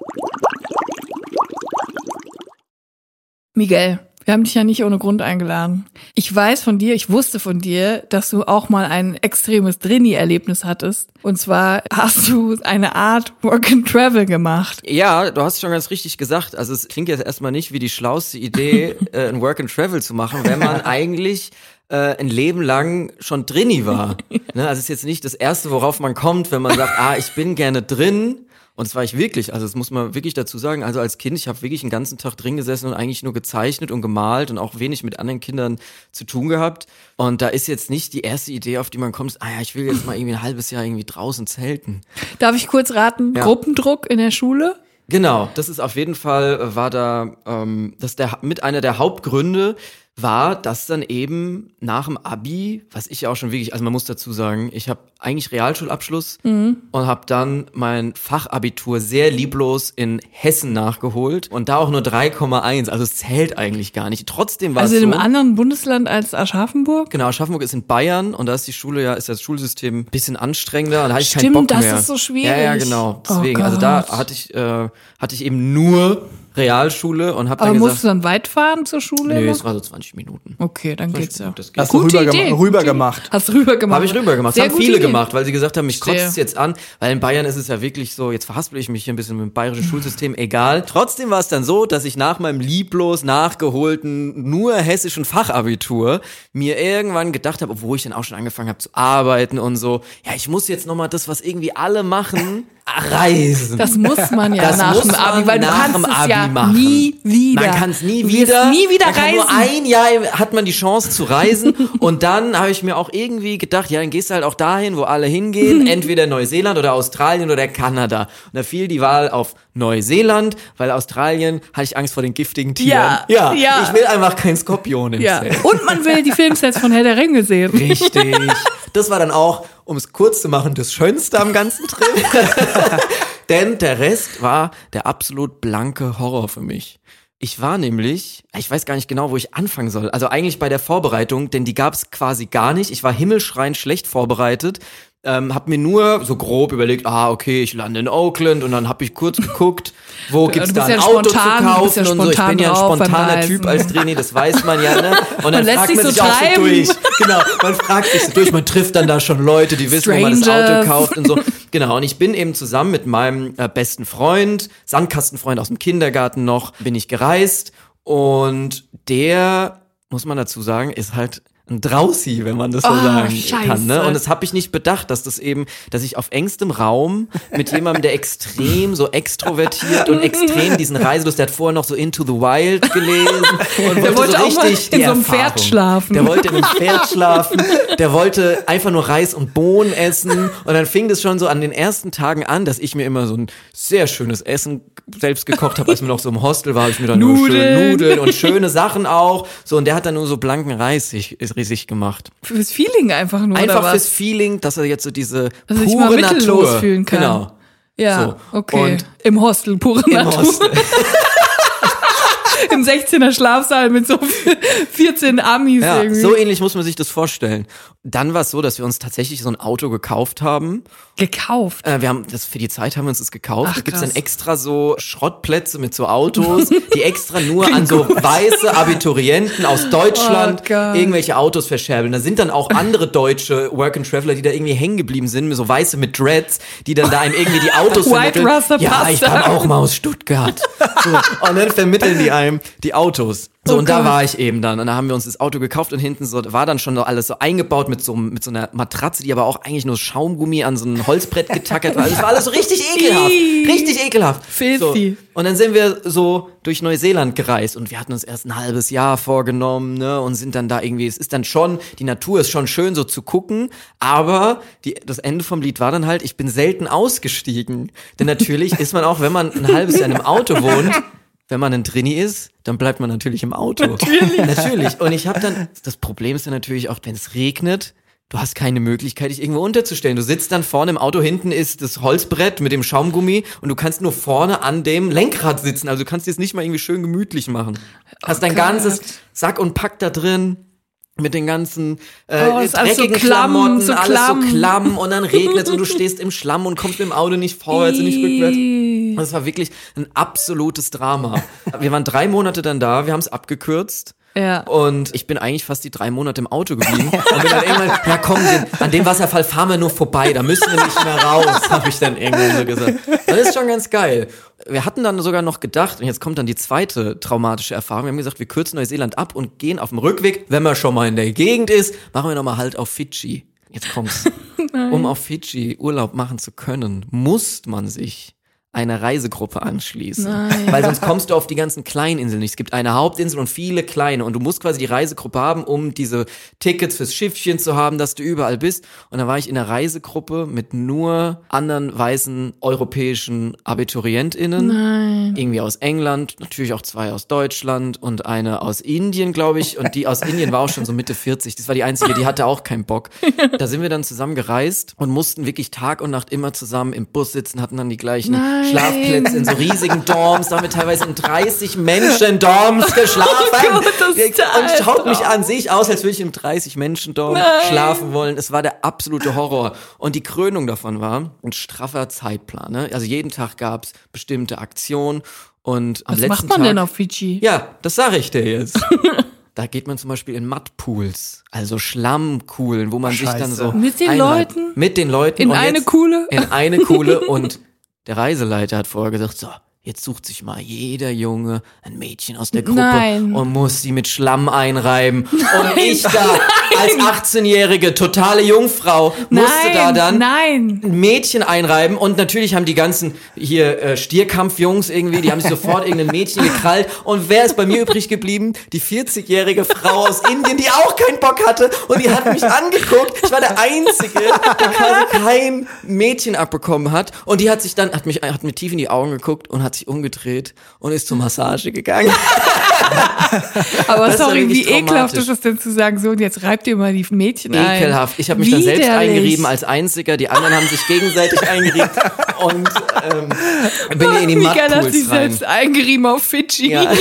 Miguel, wir haben dich ja nicht ohne Grund eingeladen. Ich wusste von dir, dass du auch mal ein extremes Drini-Erlebnis hattest. Und zwar hast du eine Art Work and Travel gemacht. Ja, du hast schon ganz richtig gesagt. Also es klingt jetzt erstmal nicht wie die schlauste Idee, ein Work and Travel zu machen, wenn man eigentlich ein Leben lang schon Drini war. Ne? Also es ist jetzt nicht das Erste, worauf man kommt, wenn man sagt, ich bin gerne drin. Und das war ich wirklich, also das muss man wirklich dazu sagen, also als Kind, ich habe wirklich den ganzen Tag drin gesessen und eigentlich nur gezeichnet und gemalt und auch wenig mit anderen Kindern zu tun gehabt. Und da ist jetzt nicht die erste Idee, auf die man kommt, ich will jetzt mal irgendwie ein halbes Jahr irgendwie draußen zelten. Darf ich kurz raten? Ja. Gruppendruck in der Schule? Genau, das ist auf jeden Fall, war da, das mit einer der Hauptgründe war, dass dann eben nach dem Abi, was ich ja auch schon wirklich, also man muss dazu sagen, ich habe eigentlich Realschulabschluss und habe dann mein Fachabitur sehr lieblos in Hessen nachgeholt und da auch nur 3,1, also es zählt eigentlich gar nicht. Trotzdem war es so. Also in einem anderen Bundesland als Aschaffenburg? Genau, Aschaffenburg ist in Bayern und da ist die Schule ja, ist das Schulsystem ein bisschen anstrengender und da hatte ich keinen Stimmt, Bock mehr. das ist so schwierig. Ja, genau, deswegen, Oh also da Gott. hatte ich eben nur Realschule und habe Aber dann musst gesagt, du dann weit fahren zur Schule? nee, noch? es war so 20 Minuten. Okay, dann geht's ja. Das geht. Hast du Gute Idee. rüber gemacht. Hast du rüber gemacht? Habe ich rüber gemacht. Sehr Das haben gute viele Idee. gemacht, weil sie gesagt haben, mich kotzt Verstehe. es jetzt an, weil in Bayern ist es ja wirklich so, jetzt verhaspel ich mich hier ein bisschen mit dem bayerischen Schulsystem, egal. Trotzdem war es dann so, dass ich nach meinem lieblos nachgeholten, nur hessischen Fachabitur mir irgendwann gedacht habe, obwohl ich dann auch schon angefangen habe zu arbeiten und so, ja, ich muss jetzt nochmal das, was irgendwie alle machen, reisen. Das muss man ja Das nach muss dem Abi, man weil du nach kannst dem es Abi ja machen. nie wieder. Man kann es nie Du wirst wieder. nie wieder man kann reisen. nur ein Jahr hat man die Chance zu reisen und dann habe ich mir auch irgendwie gedacht, ja, dann gehst du halt auch dahin, wo alle hingehen, entweder Neuseeland oder Australien oder Kanada. Und da fiel die Wahl auf Neuseeland, weil Australien hatte ich Angst vor den giftigen Tieren. Ja. Ich will einfach keinen Skorpion im Ja. Zelt. Und man will die Filmsets von Herr der Ringe sehen. Richtig. Das war dann auch, um es kurz zu machen, das Schönste am ganzen Trip. Denn der Rest war der absolut blanke Horror für mich. Ich war nämlich, ich weiß gar nicht genau, wo ich anfangen soll. Also eigentlich bei der Vorbereitung, denn die gab es quasi gar nicht. Ich war himmelschreiend schlecht vorbereitet. Hab mir nur so grob überlegt, okay, ich lande in Oakland und dann hab ich kurz geguckt, wo gibt's da ein Auto zu kaufen und so. Ich bin ja ein spontaner Typ als Trainee, das weiß man ja, ne? Und dann lässt fragt sich man so sich auch so treiben. durch. Genau, man fragt sich so durch, man trifft dann da schon Leute, die wissen, wo man das Strangers. Auto kauft und so. Genau, und ich bin eben zusammen mit meinem besten Freund, Sandkastenfreund aus dem Kindergarten noch, bin ich gereist und der, muss man dazu sagen, ist halt ein Draußi, wenn man das so sagen kann, ne? Und das habe ich nicht bedacht, dass ich auf engstem Raum mit jemandem, der extrem so extrovertiert und extrem diesen Reiselust, der hat vorher noch so Into the Wild gelesen und Der wollte so auch mal richtig in die so einem Erfahrung. Pferd schlafen. Der wollte in einem Pferd schlafen, der wollte einfach nur Reis und Bohnen essen und dann fing das schon so an den ersten Tagen an, dass ich mir immer so ein sehr schönes Essen selbst gekocht habe, als wir noch so im Hostel war, habe ich mir dann nur schön Nudeln und schöne Sachen auch, so, und der hat dann nur so blanken Reis sich gemacht. Fürs Feeling einfach nur, Einfach oder was? fürs Feeling, dass er jetzt so diese Dass er sich pure mal mittellos Natur fühlen kann. Genau. Ja, So. okay. Und im Hostel, pure Natur. Hostel. Im 16er Schlafsaal mit so 14 Amis Ja, irgendwie. so ähnlich muss man sich das vorstellen. Dann war es so, dass wir uns tatsächlich so ein Auto gekauft haben. Gekauft. Wir haben das für die Zeit haben wir uns das gekauft. Ach, Da gibt's krass. dann extra so Schrottplätze mit so Autos, die extra nur an so weiße Abiturienten aus Deutschland Oh Gott. irgendwelche Autos verscherbeln. Da sind dann auch andere deutsche Work-and-Traveler, die da irgendwie hängen geblieben sind, so weiße mit Dreads, die dann da einem irgendwie die Autos White vermitteln. Rasta Ja, ich Pasta. kam auch mal aus Stuttgart. So, und dann vermitteln die einem die Autos. So, Oh und da Gott. war ich eben dann. Und da haben wir uns das Auto gekauft und hinten so, war dann schon alles so eingebaut mit so einer Matratze, die aber auch eigentlich nur Schaumgummi an so ein Holzbrett getackert war. Also es war alles so richtig ekelhaft. Ih. Richtig ekelhaft. Filthy. So. Und dann sind wir so durch Neuseeland gereist und wir hatten uns erst ein halbes Jahr vorgenommen, ne, und sind dann da irgendwie, es ist dann schon, die Natur ist schon schön so zu gucken, aber das Ende vom Lied war dann halt, ich bin selten ausgestiegen. Denn natürlich ist man auch, wenn man ein halbes Jahr in einem Auto wohnt, wenn man ein Trini ist, dann bleibt man natürlich im Auto. Natürlich. Und ich habe dann, das Problem ist dann natürlich auch, wenn es regnet, du hast keine Möglichkeit, dich irgendwo unterzustellen. Du sitzt dann vorne im Auto, hinten ist das Holzbrett mit dem Schaumgummi und du kannst nur vorne an dem Lenkrad sitzen. Also du kannst dir es nicht mal irgendwie schön gemütlich machen. Hast dein Gott. ganzes Sack und Pack da drin. Mit den ganzen ist alles so dreckigen klamm, Klamotten, so alles klamm. so klamm und dann regnet es und du stehst im Schlamm und kommst mit dem Auto nicht vorwärts und nicht rückwärts. Ih. Das war wirklich ein absolutes Drama. Wir waren 3 Monate dann da, wir haben es abgekürzt. Ja. Und ich bin eigentlich fast die 3 Monate im Auto geblieben. Und bin dann irgendwann, ja komm, an dem Wasserfall fahren wir nur vorbei, da müssen wir nicht mehr raus, habe ich dann irgendwann so gesagt. Das ist schon ganz geil. Wir hatten dann sogar noch gedacht, und jetzt kommt dann die zweite traumatische Erfahrung, wir haben gesagt, wir kürzen Neuseeland ab und gehen auf dem Rückweg, wenn man schon mal in der Gegend ist, machen wir nochmal Halt auf Fidschi. Jetzt kommt's. Um auf Fidschi Urlaub machen zu können, muss man sich einer Reisegruppe anschließen. Nein. Weil sonst kommst du auf die ganzen kleinen Inseln nicht. Es gibt eine Hauptinsel und viele kleine und du musst quasi die Reisegruppe haben, um diese Tickets fürs Schiffchen zu haben, dass du überall bist. Und dann war ich in einer Reisegruppe mit nur anderen weißen europäischen AbiturientInnen. Nein. Irgendwie aus England, natürlich auch 2 aus Deutschland und eine aus Indien, glaube ich. Und die aus Indien war auch schon so Mitte 40. Das war die einzige, die hatte auch keinen Bock. Da sind wir dann zusammen gereist und mussten wirklich Tag und Nacht immer zusammen im Bus sitzen, hatten dann die gleichen Schlafplätze in so riesigen Dorms, da haben wir teilweise in 30 Menschen-Dorms geschlafen. Oh Gott, und schaut mich an, sehe ich aus, als würde ich im 30-Menschen-Dorm schlafen wollen. Es war der absolute Horror. Und die Krönung davon war ein straffer Zeitplan. Ne? Also jeden Tag gab's bestimmte Aktionen. Und am Was letzten macht man Tag, denn auf Fidschi? Ja, das sage ich dir jetzt. Da geht man zum Beispiel in Mudpools, also Schlammkuhlen, wo man sich dann so mit den einreibt. Leuten? Mit den Leuten. In und eine jetzt, Kuhle? In eine Kuhle und der Reiseleiter hat vorher gesagt, so, jetzt sucht sich mal jeder Junge ein Mädchen aus der Gruppe und muss sie mit Schlamm einreiben. Und ich da als 18-jährige totale Jungfrau musste da dann ein Mädchen einreiben. Und natürlich haben die ganzen hier Stierkampfjungs irgendwie, die haben sich sofort irgendein Mädchen gekrallt. Und wer ist bei mir übrig geblieben? Die 40-jährige Frau aus Indien, die auch keinen Bock hatte. Und die hat mich angeguckt. Ich war der Einzige, der quasi kein Mädchen abbekommen hat. Und die hat sich dann, hat mir tief in die Augen geguckt und hat sich umgedreht und ist zur Massage gegangen. Aber sorry, wie ekelhaft ist das denn zu sagen, so, und jetzt reibt ihr mal die Mädchen ein. Ekelhaft. Ich habe mich dann selbst eingerieben als Einziger, die anderen haben sich gegenseitig eingerieben und bin in die Mudpools rein. Miguel hat sich selbst eingerieben auf Fidschi. Ja.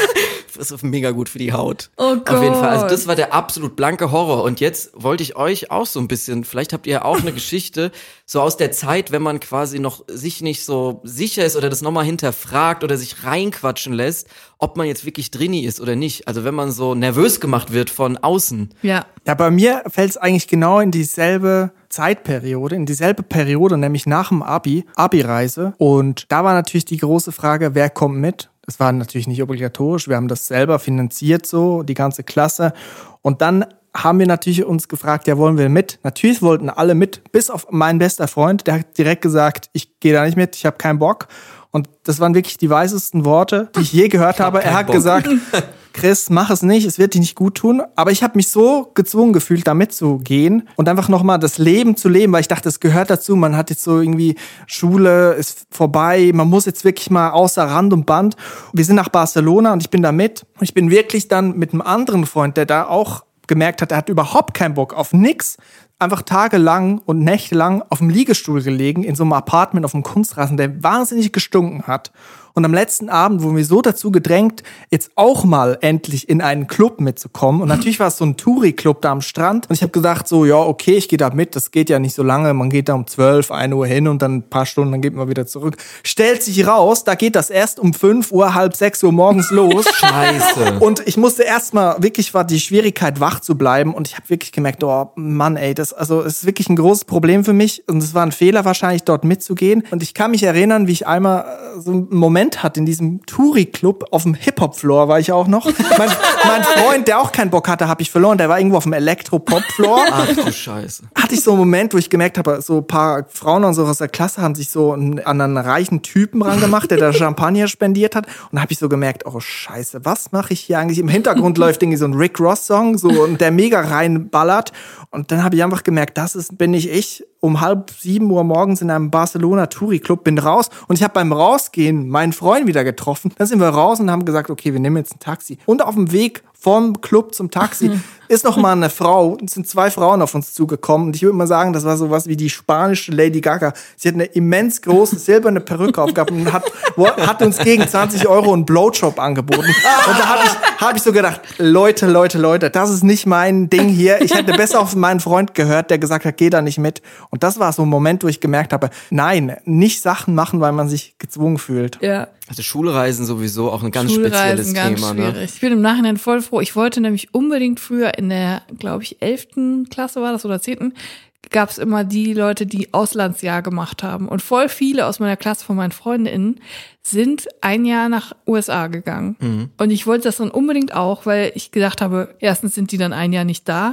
Das ist mega gut für die Haut. Oh Gott. Auf jeden Fall. Also das war der absolut blanke Horror. Und jetzt wollte ich euch auch so ein bisschen, vielleicht habt ihr auch eine Geschichte, so aus der Zeit, wenn man quasi noch sich nicht so sicher ist oder das nochmal hinterfragt oder sich reinquatschen lässt, ob man jetzt wirklich drini ist oder nicht. Also wenn man so nervös gemacht wird von außen. Ja. Ja, bei mir fällt es eigentlich genau in dieselbe Zeitperiode, in dieselbe Periode, nämlich nach dem Abi-Reise. Und da war natürlich die große Frage, wer kommt mit? Das war natürlich nicht obligatorisch. Wir haben das selber finanziert, so die ganze Klasse. Und dann haben wir natürlich uns gefragt, ja, wollen wir mit? Natürlich wollten alle mit, bis auf mein bester Freund. Der hat direkt gesagt, ich gehe da nicht mit, ich habe keinen Bock. Und das waren wirklich die weisesten Worte, die ich je gehört habe. Er hat gesagt, Chris, mach es nicht, es wird dich nicht gut tun. Aber ich habe mich so gezwungen gefühlt, da mitzugehen und einfach nochmal das Leben zu leben, weil ich dachte, es gehört dazu. Man hat jetzt so irgendwie, Schule ist vorbei, man muss jetzt wirklich mal außer Rand und Band. Wir sind nach Barcelona und ich bin da mit. Und ich bin wirklich dann mit einem anderen Freund, der da auch gemerkt hat, er hat überhaupt keinen Bock auf nix, einfach tagelang und nächtelang auf dem Liegestuhl gelegen, in so einem Apartment auf dem Kunstrasen, der wahnsinnig gestunken hat. Und am letzten Abend wurden wir so dazu gedrängt, jetzt auch mal endlich in einen Club mitzukommen. Und natürlich war es so ein Touri-Club da am Strand. Und ich habe gesagt so, ja, okay, ich gehe da mit. Das geht ja nicht so lange. Man geht da um 12, 1 Uhr hin und dann ein paar Stunden, dann geht man wieder zurück. Stellt sich raus, da geht das erst um 5 Uhr, halb 6 Uhr morgens los. Scheiße. Und ich musste erstmal, wirklich war die Schwierigkeit, wach zu bleiben. Und ich habe wirklich gemerkt, oh Mann, ey, das ist wirklich ein großes Problem für mich. Und es war ein Fehler wahrscheinlich, dort mitzugehen. Und ich kann mich erinnern, wie ich einmal so einen Moment hat in diesem Touri-Club auf dem Hip-Hop-Floor war ich auch noch. Mein Freund, der auch keinen Bock hatte, habe ich verloren. Der war irgendwo auf dem Elektro-Pop-Floor. Ach du Scheiße. Hatte ich so einen Moment, wo ich gemerkt habe, so ein paar Frauen und so aus der Klasse haben sich so an einen reichen Typen rangemacht, der da Champagner spendiert hat. Und da habe ich so gemerkt, oh Scheiße, was mache ich hier eigentlich? Im Hintergrund läuft irgendwie so ein Rick Ross-Song, so, der mega reinballert. Und dann habe ich einfach gemerkt, bin ich um 6:30 Uhr morgens in einem Barcelona-Touri-Club, bin raus und ich habe beim Rausgehen meinen Freund wieder getroffen. Dann sind wir raus und haben gesagt, okay, wir nehmen jetzt ein Taxi. Und auf dem Weg vom Club zum Taxi ist noch mal eine Frau, es sind 2 Frauen auf uns zugekommen und ich würde mal sagen, das war sowas wie die spanische Lady Gaga. Sie hat eine immens große silberne Perücke aufgehabt und hat uns gegen 20 Euro einen Blowjob angeboten. Und da hab ich so gedacht, Leute, das ist nicht mein Ding hier. Ich hätte besser auf meinen Freund gehört, der gesagt hat, geh da nicht mit. Und das war so ein Moment, wo ich gemerkt habe, nein, nicht Sachen machen, weil man sich gezwungen fühlt. Ja. Also Schulreisen sowieso auch ein ganz spezielles Thema. Ne? Ich bin im Nachhinein voll froh. Ich wollte nämlich unbedingt früher in der, glaube ich, 11. Klasse war das oder 10. gab es immer die Leute, die Auslandsjahr gemacht haben. Und voll viele aus meiner Klasse von meinen FreundInnen sind ein Jahr nach USA gegangen. Mhm. Und ich wollte das dann unbedingt auch, weil ich gedacht habe, erstens sind die dann ein Jahr nicht da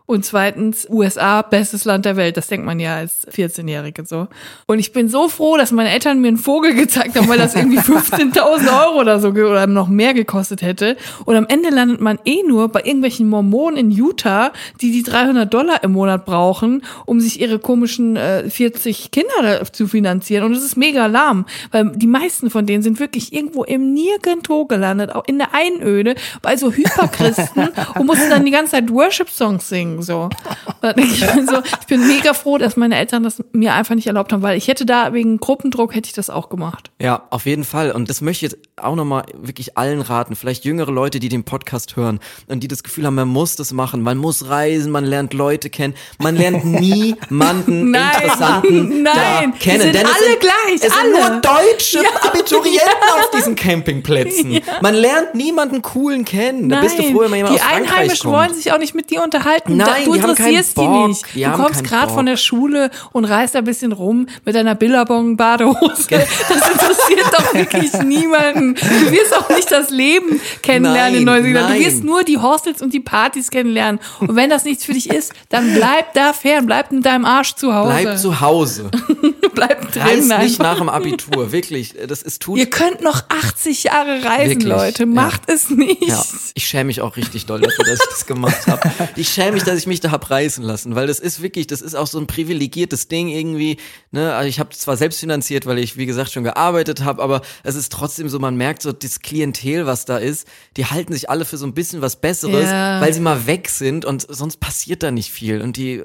Und zweitens, USA, bestes Land der Welt. Das denkt man ja als 14-Jährige so. Und ich bin so froh, dass meine Eltern mir einen Vogel gezeigt haben, weil das irgendwie 15.000 € oder so oder noch mehr gekostet hätte. Und am Ende landet man nur bei irgendwelchen Mormonen in Utah, die $300 im Monat brauchen, um sich ihre komischen 40 Kinder zu finanzieren. Und es ist mega lahm, weil die meisten von denen sind wirklich irgendwo im Nirgendwo gelandet, auch in der Einöde, bei so Hyperchristen und mussten dann die ganze Zeit Worship-Songs singen. So. Da denke ich mir so, ich bin mega froh, dass meine Eltern das mir einfach nicht erlaubt haben, weil ich hätte da wegen Gruppendruck hätte ich das auch gemacht. Ja, auf jeden Fall. Und das möchte ich jetzt auch nochmal wirklich allen raten. Vielleicht jüngere Leute, die den Podcast hören und die das Gefühl haben, man muss das machen. Man muss reisen, man lernt Leute kennen. Man lernt niemanden Interessanten kennen. Die sind denn alle gleich. Es sind nur deutsche Abiturienten auf diesen Campingplätzen. Ja. Man lernt niemanden coolen kennen. Da bist du froh, wenn man jemand aus Frankreich kommt. Die Einheimischen wollen sich auch nicht mit dir unterhalten. Nein, du interessierst die nicht. Du kommst gerade von der Schule und reist ein bisschen rum mit deiner Billabong-Badehose. Das interessiert doch wirklich niemanden. Du wirst auch nicht das Leben kennenlernen in Neuseeland. Du wirst nur die Hostels und die Partys kennenlernen. Und wenn das nichts für dich ist, dann bleib da fern. Bleib mit deinem Arsch zu Hause. Bleib zu Hause. Bleib drin. Reist nicht nach dem Abitur. Wirklich. Ihr könnt noch 80 Jahre reisen, wirklich, Leute. Macht es nicht. Ja. Ich schäme mich auch richtig doll dafür, dass ich das gemacht habe. Ich schäme mich, dass ich mich da hab reißen lassen, weil das ist wirklich, das ist auch so ein privilegiertes Ding irgendwie, ne? Also ich habe zwar selbst finanziert, weil ich, wie gesagt, schon gearbeitet habe, aber es ist trotzdem so, man merkt so, das Klientel, was da ist, die halten sich alle für so ein bisschen was Besseres, weil sie mal weg sind und sonst passiert da nicht viel und die,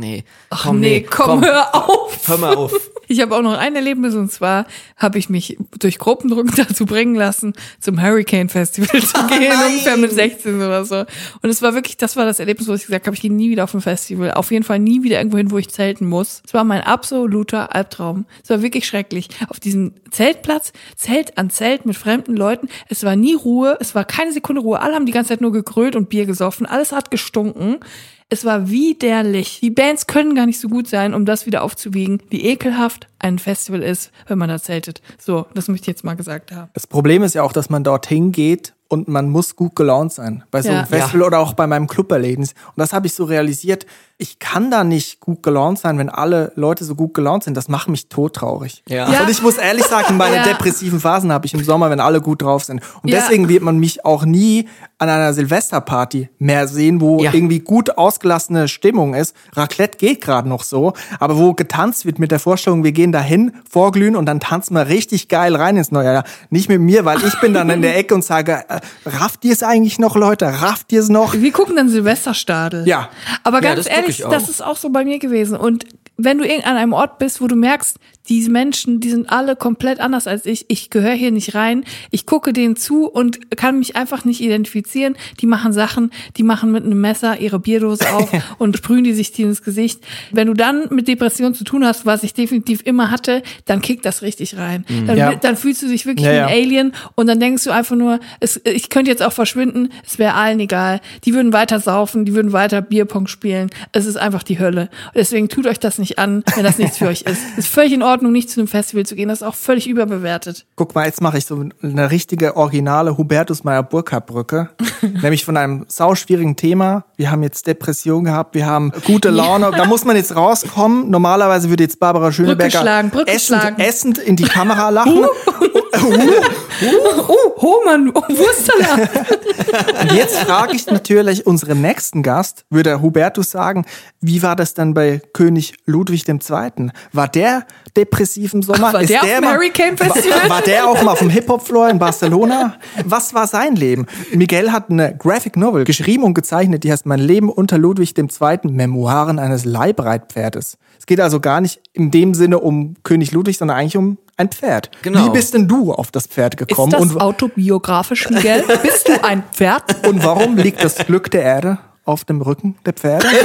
komm, hör auf. Hör mal auf. Ich habe auch noch ein Erlebnis und zwar habe ich mich durch Gruppendruck dazu bringen lassen, zum Hurricane Festival zu gehen, ungefähr mit 16 oder so. Und es war wirklich, das war das Erlebnis, wo ich gesagt habe, ich gehe nie wieder auf ein Festival. Auf jeden Fall nie wieder irgendwo hin, wo ich zelten muss. Es war mein absoluter Albtraum. Es war wirklich schrecklich. Auf diesem Zeltplatz, Zelt an Zelt mit fremden Leuten. Es war nie Ruhe, es war keine Sekunde Ruhe. Alle haben die ganze Zeit nur gegrölt und Bier gesoffen. Alles hat gestunken. Es war widerlich. Die Bands können gar nicht so gut sein, um das wieder aufzuwiegen, wie ekelhaft ein Festival ist, wenn man da zeltet. So, das möchte ich jetzt mal gesagt haben. Das Problem ist ja auch, dass man dorthin geht und man muss gut gelaunt sein. Bei so einem Festival oder auch bei meinem Cluberlebnis. Und das habe ich so realisiert. Ich kann da nicht gut gelaunt sein, wenn alle Leute so gut gelaunt sind. Das macht mich todtraurig. Ja. Und ich muss ehrlich sagen, meine depressiven Phasen habe ich im Sommer, wenn alle gut drauf sind. Und deswegen wird man mich auch nie an einer Silvesterparty mehr sehen, wo irgendwie gut ausgelassene Stimmung ist. Raclette geht gerade noch so, aber wo getanzt wird mit der Vorstellung, wir gehen dahin, vorglühen und dann tanzen wir richtig geil rein ins neue Jahr. Nicht mit mir, weil ich bin dann in der Ecke und sage, rafft ihr es eigentlich noch, Leute? Rafft ihr es noch? Wir gucken dann Silvesterstadel. Ja. Aber ganz ehrlich, das ist auch so bei mir gewesen. Und wenn du an einem Ort bist, wo du merkst, diese Menschen, die sind alle komplett anders als ich. Ich gehöre hier nicht rein. Ich gucke denen zu und kann mich einfach nicht identifizieren. Die machen Sachen, die machen mit einem Messer ihre Bierdose auf und sprühen die sich ins Gesicht. Wenn du dann mit Depressionen zu tun hast, was ich definitiv immer hatte, dann kickt das richtig rein. Dann fühlst du dich wirklich wie ein Alien und dann denkst du einfach nur, ich könnte jetzt auch verschwinden, es wäre allen egal. Die würden weiter saufen, die würden weiter Bierpong spielen. Es ist einfach die Hölle. Deswegen tut euch das nicht an, wenn das nichts für euch ist. Es ist völlig in Ordnung, nicht zu einem Festival zu gehen. Das ist auch völlig überbewertet. Guck mal, jetzt mache ich so eine richtige, originale Hubertus Meyer-Burkhardt-Brücke. Nämlich von einem sauschwierigen Thema. Wir haben jetzt Depression gehabt, wir haben gute Laune. Da muss man jetzt rauskommen. Normalerweise würde jetzt Barbara Schöneberger essend in die Kamera lachen. Mann, Wurstsalat. Und jetzt frage ich natürlich unseren nächsten Gast, würde Hubertus sagen, wie war das dann bei König Ludwig II.? War der depressiv im Sommer? War der auf dem Hurricane Festival? War der auch mal auf dem Hip-Hop-Floor in Barcelona? Was war sein Leben? Miguel hat eine Graphic Novel geschrieben und gezeichnet, die heißt Mein Leben unter Ludwig II., Memoiren eines Leihbreitpferdes. Es geht also gar nicht in dem Sinne um König Ludwig, sondern eigentlich um ein Pferd. Genau. Wie bist denn du auf das Pferd gekommen? Ist das autobiografisch, Miguel? Bist du ein Pferd? Und warum liegt das Glück der Erde auf dem Rücken der Pferde? Das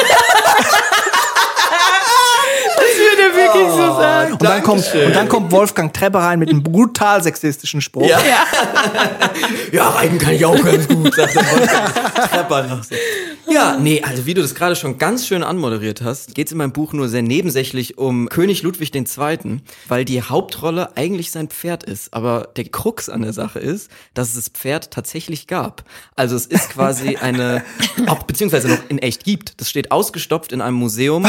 würde er wirklich so sagen. Und dann kommt Wolfgang Treppe rein mit einem brutal sexistischen Spruch. Ja, reiten kann ich auch ganz gut, sagt der Wolfgang Treppe noch so. Ja, nee, also wie du das gerade schon ganz schön anmoderiert hast, geht's in meinem Buch nur sehr nebensächlich um König Ludwig II., weil die Hauptrolle eigentlich sein Pferd ist. Aber der Krux an der Sache ist, dass es das Pferd tatsächlich gab. Also es ist quasi auch beziehungsweise noch in echt gibt. Das steht ausgestopft in einem Museum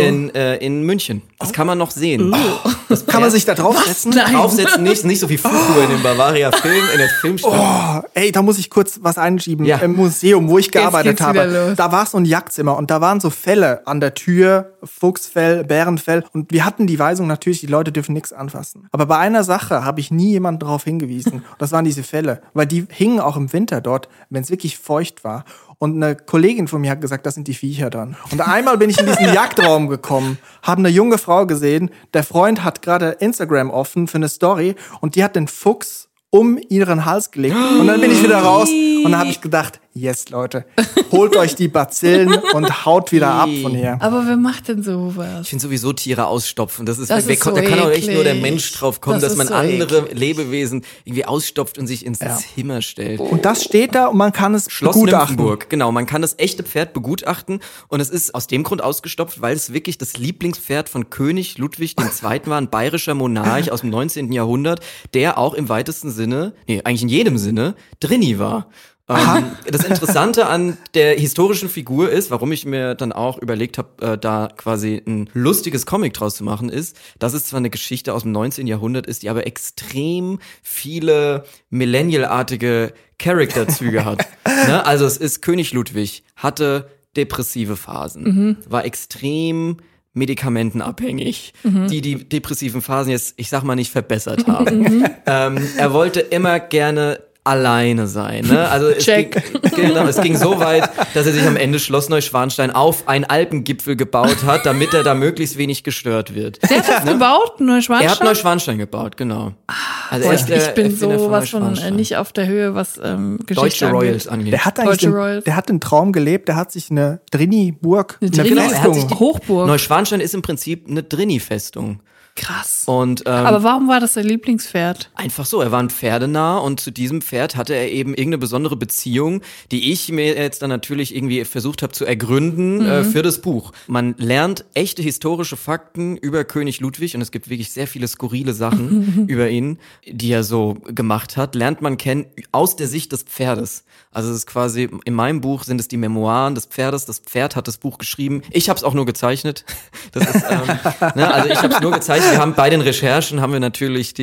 in München. Das kann man noch sehen. Das kann man sich da draufsetzen? Draufsetzen nicht so wie Fuku in dem Bavaria-Film, in der Filmstadt. Ey, da muss ich kurz was einschieben. Ja. Im Museum, wo ich gearbeitet habe, da war so ein Jagdzimmer und da waren so Felle an der Tür, Fuchsfell, Bärenfell, und wir hatten die Weisung natürlich, die Leute dürfen nichts anfassen. Aber bei einer Sache habe ich nie jemanden darauf hingewiesen. Das waren diese Felle, weil die hingen auch im Winter dort, wenn es wirklich feucht war. Und eine Kollegin von mir hat gesagt, das sind die Viecher dann. Und einmal bin ich in diesen Jagdraum gekommen, habe eine junge Frau gesehen, der Freund hat gerade Instagram offen für eine Story und die hat den Fuchs um ihren Hals gelegt. Und dann bin ich wieder raus und dann habe ich gedacht, yes, Leute, holt euch die Bazillen und haut wieder ab von hier. Aber wer macht denn sowas? Ich finde sowieso Tiere ausstopfen. Da kann auch echt nur der Mensch drauf kommen, dass man andere Lebewesen irgendwie ausstopft und sich ins Zimmer stellt. Und das steht da und man kann es Schloss begutachten. Nymphenburg, genau. Man kann das echte Pferd begutachten und es ist aus dem Grund ausgestopft, weil es wirklich das Lieblingspferd von König Ludwig II. War, ein bayerischer Monarch aus dem 19. Jahrhundert, der auch im weitesten Sinne, eigentlich in jedem Sinne, Drini war. Das Interessante an der historischen Figur ist, warum ich mir dann auch überlegt habe, da quasi ein lustiges Comic draus zu machen, ist, dass es zwar eine Geschichte aus dem 19. Jahrhundert ist, die aber extrem viele Millennial-artige Charakterzüge hat. Ne? Also es ist König Ludwig, hatte depressive Phasen, war extrem medikamentenabhängig, die depressiven Phasen jetzt, ich sag mal, nicht verbessert haben. Er wollte immer gerne alleine sein. Ne? Also es ging so weit, dass er sich am Ende Schloss Neuschwanstein auf einen Alpengipfel gebaut hat, damit er da möglichst wenig gestört wird. Der hat das gebaut, Neuschwanstein? Er hat Neuschwanstein gebaut, genau. Also ich bin sowas von nicht auf der Höhe, was Geschichte Deutsche Royals angeht. Der hat den Traum gelebt, der hat sich eine Drini-Burg, eine Hochburg. Neuschwanstein ist im Prinzip eine Drini-Festung. Krass. Und, aber warum war das sein Lieblingspferd? Einfach so, er war ein pferdenah und zu diesem Pferd hatte er eben irgendeine besondere Beziehung, die ich mir jetzt dann natürlich irgendwie versucht habe zu ergründen für das Buch. Man lernt echte historische Fakten über König Ludwig und es gibt wirklich sehr viele skurrile Sachen über ihn, die er so gemacht hat, lernt man kennen aus der Sicht des Pferdes. Also es ist quasi, in meinem Buch sind es die Memoiren des Pferdes, das Pferd hat das Buch geschrieben, ich habe es auch nur gezeichnet. Das ist, also ich habe es nur gezeichnet. Wir haben bei den Recherchen natürlich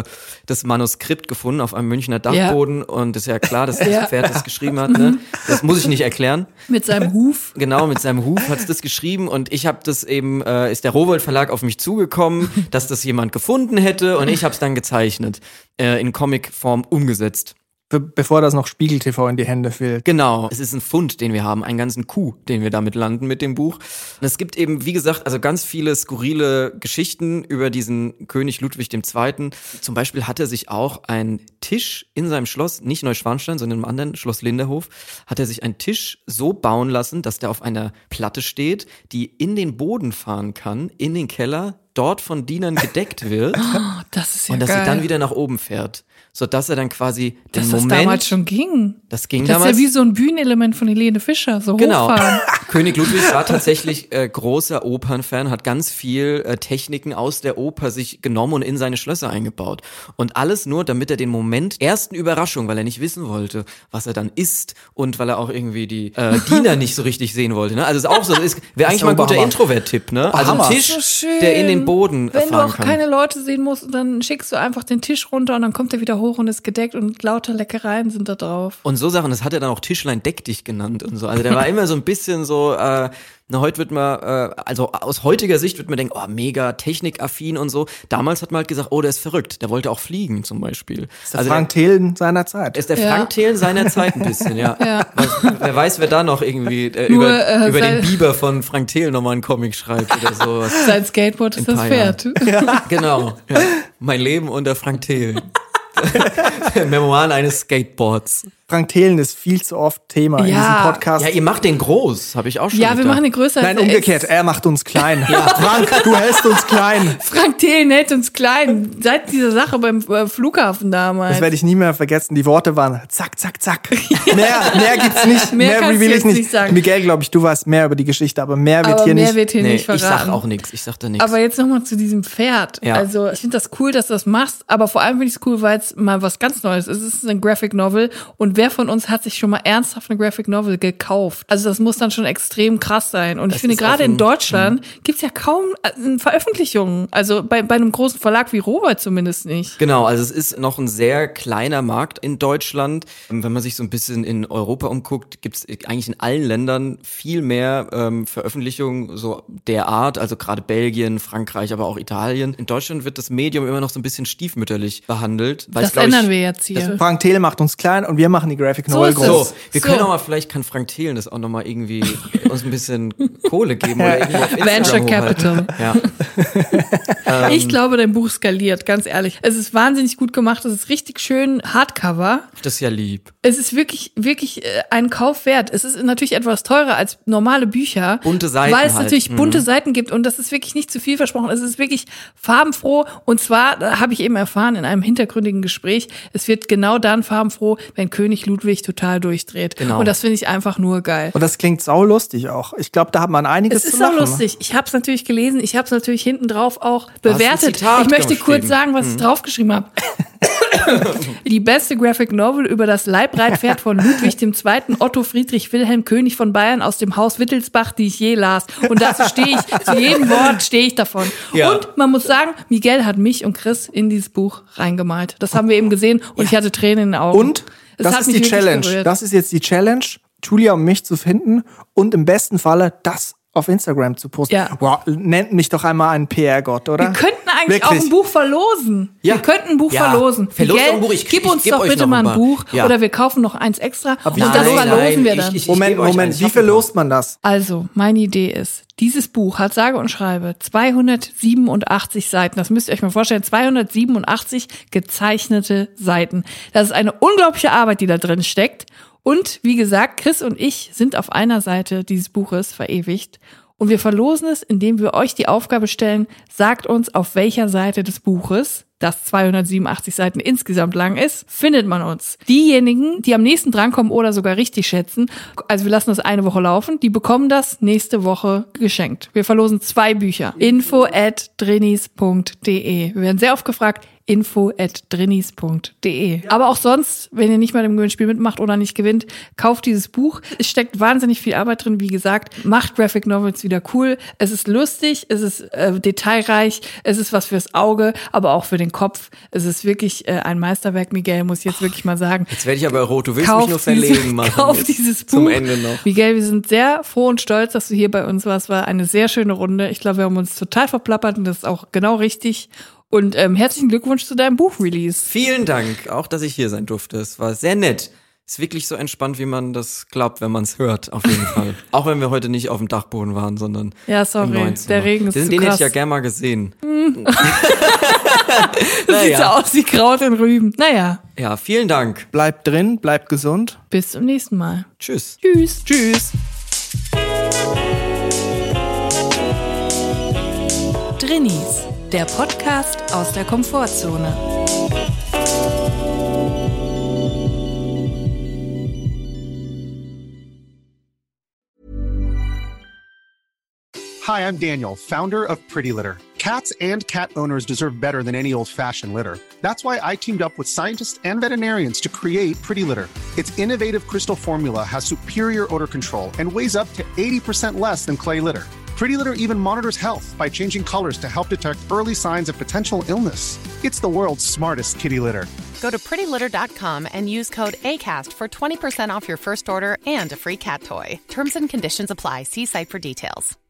das Manuskript gefunden auf einem Münchner Dachboden und ist ja klar, dass das Pferd das geschrieben hat. Ne? Das muss ich nicht erklären. Mit seinem Huf. Genau, mit seinem Huf hat es das geschrieben und ich habe das eben, ist der Rowohlt Verlag auf mich zugekommen, dass das jemand gefunden hätte und ich habe es dann gezeichnet, in Comicform umgesetzt. Bevor das noch Spiegel TV in die Hände fällt. Genau, es ist ein Fund, den wir haben, einen ganzen Coup, den wir damit landen mit dem Buch. Und es gibt eben, wie gesagt, also ganz viele skurrile Geschichten über diesen König Ludwig II. Zum Beispiel hat er sich auch einen Tisch in seinem Schloss, nicht Neuschwanstein, sondern im anderen Schloss Linderhof, hat er sich einen Tisch so bauen lassen, dass der auf einer Platte steht, die in den Boden fahren kann, in den Keller, dort von Dienern gedeckt wird. Oh, das ist ja und dass geil. sie dann wieder nach oben fährt. Sodass er dann quasi den dass Moment... das damals schon ging. Das ging das damals. Das ist ja wie so ein Bühnenelement von Helene Fischer, so hochfahren. König Ludwig war tatsächlich großer Opernfan, hat ganz viel Techniken aus der Oper sich genommen und in seine Schlösser eingebaut. Und alles nur, damit er den Moment ersten Überraschung, weil er nicht wissen wollte, was er dann isst und weil er auch irgendwie die Diener nicht so richtig sehen wollte. Ne? Also es ist auch so, wäre eigentlich mal ein guter Introvert-Tipp. Ne? Also ein Tisch, so der in den Boden fahren kann. Wenn du auch keine Leute sehen musst, dann schickst du einfach den Tisch runter und dann kommt er wieder hoch und ist gedeckt und lauter Leckereien sind da drauf. Und so Sachen, das hat er dann auch Tischlein deck dich genannt und so. Also der war immer so ein bisschen so, heute wird man, also aus heutiger Sicht wird man denken, oh, mega technikaffin und so. Damals hat man halt gesagt, oh, der ist verrückt. Der wollte auch fliegen zum Beispiel. Ist der Frank Thelen seiner Zeit. Ist der Frank Thelen seiner Zeit ein bisschen, ja. Wer weiß, wer da noch irgendwie über den Biber von Frank Thelen nochmal einen Comic schreibt oder sowas. Sein Skateboard ist das Pferd. Ja. Genau. Ja. Mein Leben unter Frank Thelen. Memoiren eines Skateboards. Frank Thelen ist viel zu oft Thema in diesem Podcast. Ja, ihr macht den groß, habe ich auch schon Ja, wir machen den größer. Nein, umgekehrt, er macht uns klein. Ja. Frank, du hältst uns klein. Frank Thelen hält uns klein. Seit dieser Sache beim Flughafen damals. Das werde ich nie mehr vergessen. Die Worte waren zack, zack, zack. Mehr gibt's nicht. Mehr will ich nicht sagen. Miguel, glaube ich, du weißt mehr über die Geschichte, aber mehr wird hier nicht. Nicht verraten. Ich sag auch nichts. Ich sag da nichts. Aber jetzt nochmal zu diesem Pferd. Ja. Also ich finde das cool, dass du das machst, aber vor allem finde ich es cool, weil es mal was ganz Neues ist. Es ist ein Graphic Novel und wer von uns hat sich schon mal ernsthaft eine Graphic Novel gekauft? Also das muss dann schon extrem krass sein. Und ich finde, gerade in Deutschland gibt's ja kaum Veröffentlichungen. Also bei einem großen Verlag wie Robert zumindest nicht. Genau, also es ist noch ein sehr kleiner Markt in Deutschland. Wenn man sich so ein bisschen in Europa umguckt, gibt's eigentlich in allen Ländern viel mehr Veröffentlichungen so der Art, also gerade Belgien, Frankreich, aber auch Italien. In Deutschland wird das Medium immer noch so ein bisschen stiefmütterlich behandelt. Das ändern wir jetzt hier. Frank Thelen macht uns klein und wir machen die Graphic Novel groß. So, wir können auch mal, vielleicht kann Frank Thelen das auch noch mal irgendwie uns ein bisschen Kohle geben oder irgendwo auf Instagram Venture Capital. Ja. Ich glaube, dein Buch skaliert, ganz ehrlich. Es ist wahnsinnig gut gemacht, es ist richtig schön Hardcover. Das ist ja lieb. Es ist wirklich ein Kauf wert. Es ist natürlich etwas teurer als normale Bücher. Bunte Seiten weil es halt. natürlich bunte Seiten gibt und das ist wirklich nicht zu viel versprochen. Es ist wirklich farbenfroh und zwar, habe ich eben erfahren in einem hintergründigen Gespräch, es wird genau dann farbenfroh, wenn König Ludwig total durchdreht. Genau. Und das finde ich einfach nur geil. Und das klingt saulustig auch. Ich glaube, da hat man einiges zu lachen. Es ist so lustig. Ich habe es natürlich gelesen. Ich habe es natürlich hinten drauf auch bewertet. Zitat Ich möchte kurz geschrieben. sagen, was ich draufgeschrieben habe. Die beste Graphic Novel über das Leibreitpferd von Ludwig II. Otto Friedrich Wilhelm König von Bayern aus dem Haus Wittelsbach, die ich je las. Und dazu stehe ich, zu jedem Wort stehe ich davon. Ja. Und man muss sagen, Miguel hat mich und Chris in dieses Buch reingemalt. Das haben wir eben gesehen und ich hatte Tränen in den Augen. Und das hat ist mich die wirklich Challenge. berührt. Das ist jetzt die Challenge, Julia und mich zu finden und im besten Falle das auf Instagram zu posten. Ja. Wow, nennt mich doch einmal einen PR-Gott, oder? Wir könnten eigentlich Wirklich? auch ein Buch verlosen. Ja. Wir könnten ein Buch Ja. verlosen. Verlost Miguel, doch ein Buch. gib uns geb doch euch bitte noch mal ein ein paar. Buch Ja. oder wir kaufen noch eins extra und wie das verlosen verlosen wir dann. geb euch eins. Wie verlost man das? Also, meine Idee ist, dieses Buch hat sage und schreibe 287 Seiten. Das müsst ihr euch mal vorstellen. 287 gezeichnete Seiten. Das ist eine unglaubliche Arbeit, die da drin steckt. Und wie gesagt, Chris und ich sind auf einer Seite dieses Buches verewigt. Und wir verlosen es, indem wir euch die Aufgabe stellen, sagt uns, auf welcher Seite des Buches, das 287 Seiten insgesamt lang ist, findet man uns. Diejenigen, die am nächsten drankommen oder sogar richtig schätzen, also wir lassen das eine Woche laufen, die bekommen das nächste Woche geschenkt. Wir verlosen 2 Bücher. info@drinis.de. Wir werden sehr oft gefragt, info@drinis.de. Aber auch sonst, wenn ihr nicht mal im Gewinnspiel mitmacht oder nicht gewinnt, kauft dieses Buch. Es steckt wahnsinnig viel Arbeit drin, wie gesagt. Macht Graphic Novels wieder cool. Es ist lustig, es ist detailreich, es ist was fürs Auge, aber auch für den Kopf. Es ist wirklich ein Meisterwerk, Miguel, muss ich jetzt wirklich mal sagen. Jetzt werde ich aber rot. Du willst mich nur verlegen machen. Kauf dieses Buch. Zum Ende noch. Miguel, wir sind sehr froh und stolz, dass du hier bei uns warst. War eine sehr schöne Runde. Ich glaube, wir haben uns total verplappert und das ist auch genau richtig. Und herzlichen Glückwunsch zu deinem Buch-Release. Vielen Dank, auch dass ich hier sein durfte. Es war sehr nett. Ist wirklich so entspannt, wie man das glaubt, wenn man es hört, auf jeden Fall. Auch wenn wir heute nicht auf dem Dachboden waren, sondern ja, sorry, im neuen Zimmer. der Regen ist zu Den krass. hätte ich ja gerne mal gesehen. Das sieht so aus wie Kraut in Rüben. Naja, Ja, vielen Dank. Bleibt drin, bleibt gesund. bis zum nächsten Mal. Tschüss. Tschüss. Tschüss. Drinnies, der Podcast aus der Komfortzone. Hi, I'm Daniel, founder of Pretty Litter. Cats and cat owners deserve better than any old-fashioned litter. That's why I teamed up with scientists and veterinarians to create Pretty Litter. Its innovative crystal formula has superior odor control and weighs up to 80% less than clay litter. Pretty Litter even monitors health by changing colors to help detect early signs of potential illness. It's the world's smartest kitty litter. Go to prettylitter.com and use code ACAST for 20% off your first order and a free cat toy. Terms and conditions apply. See site for details.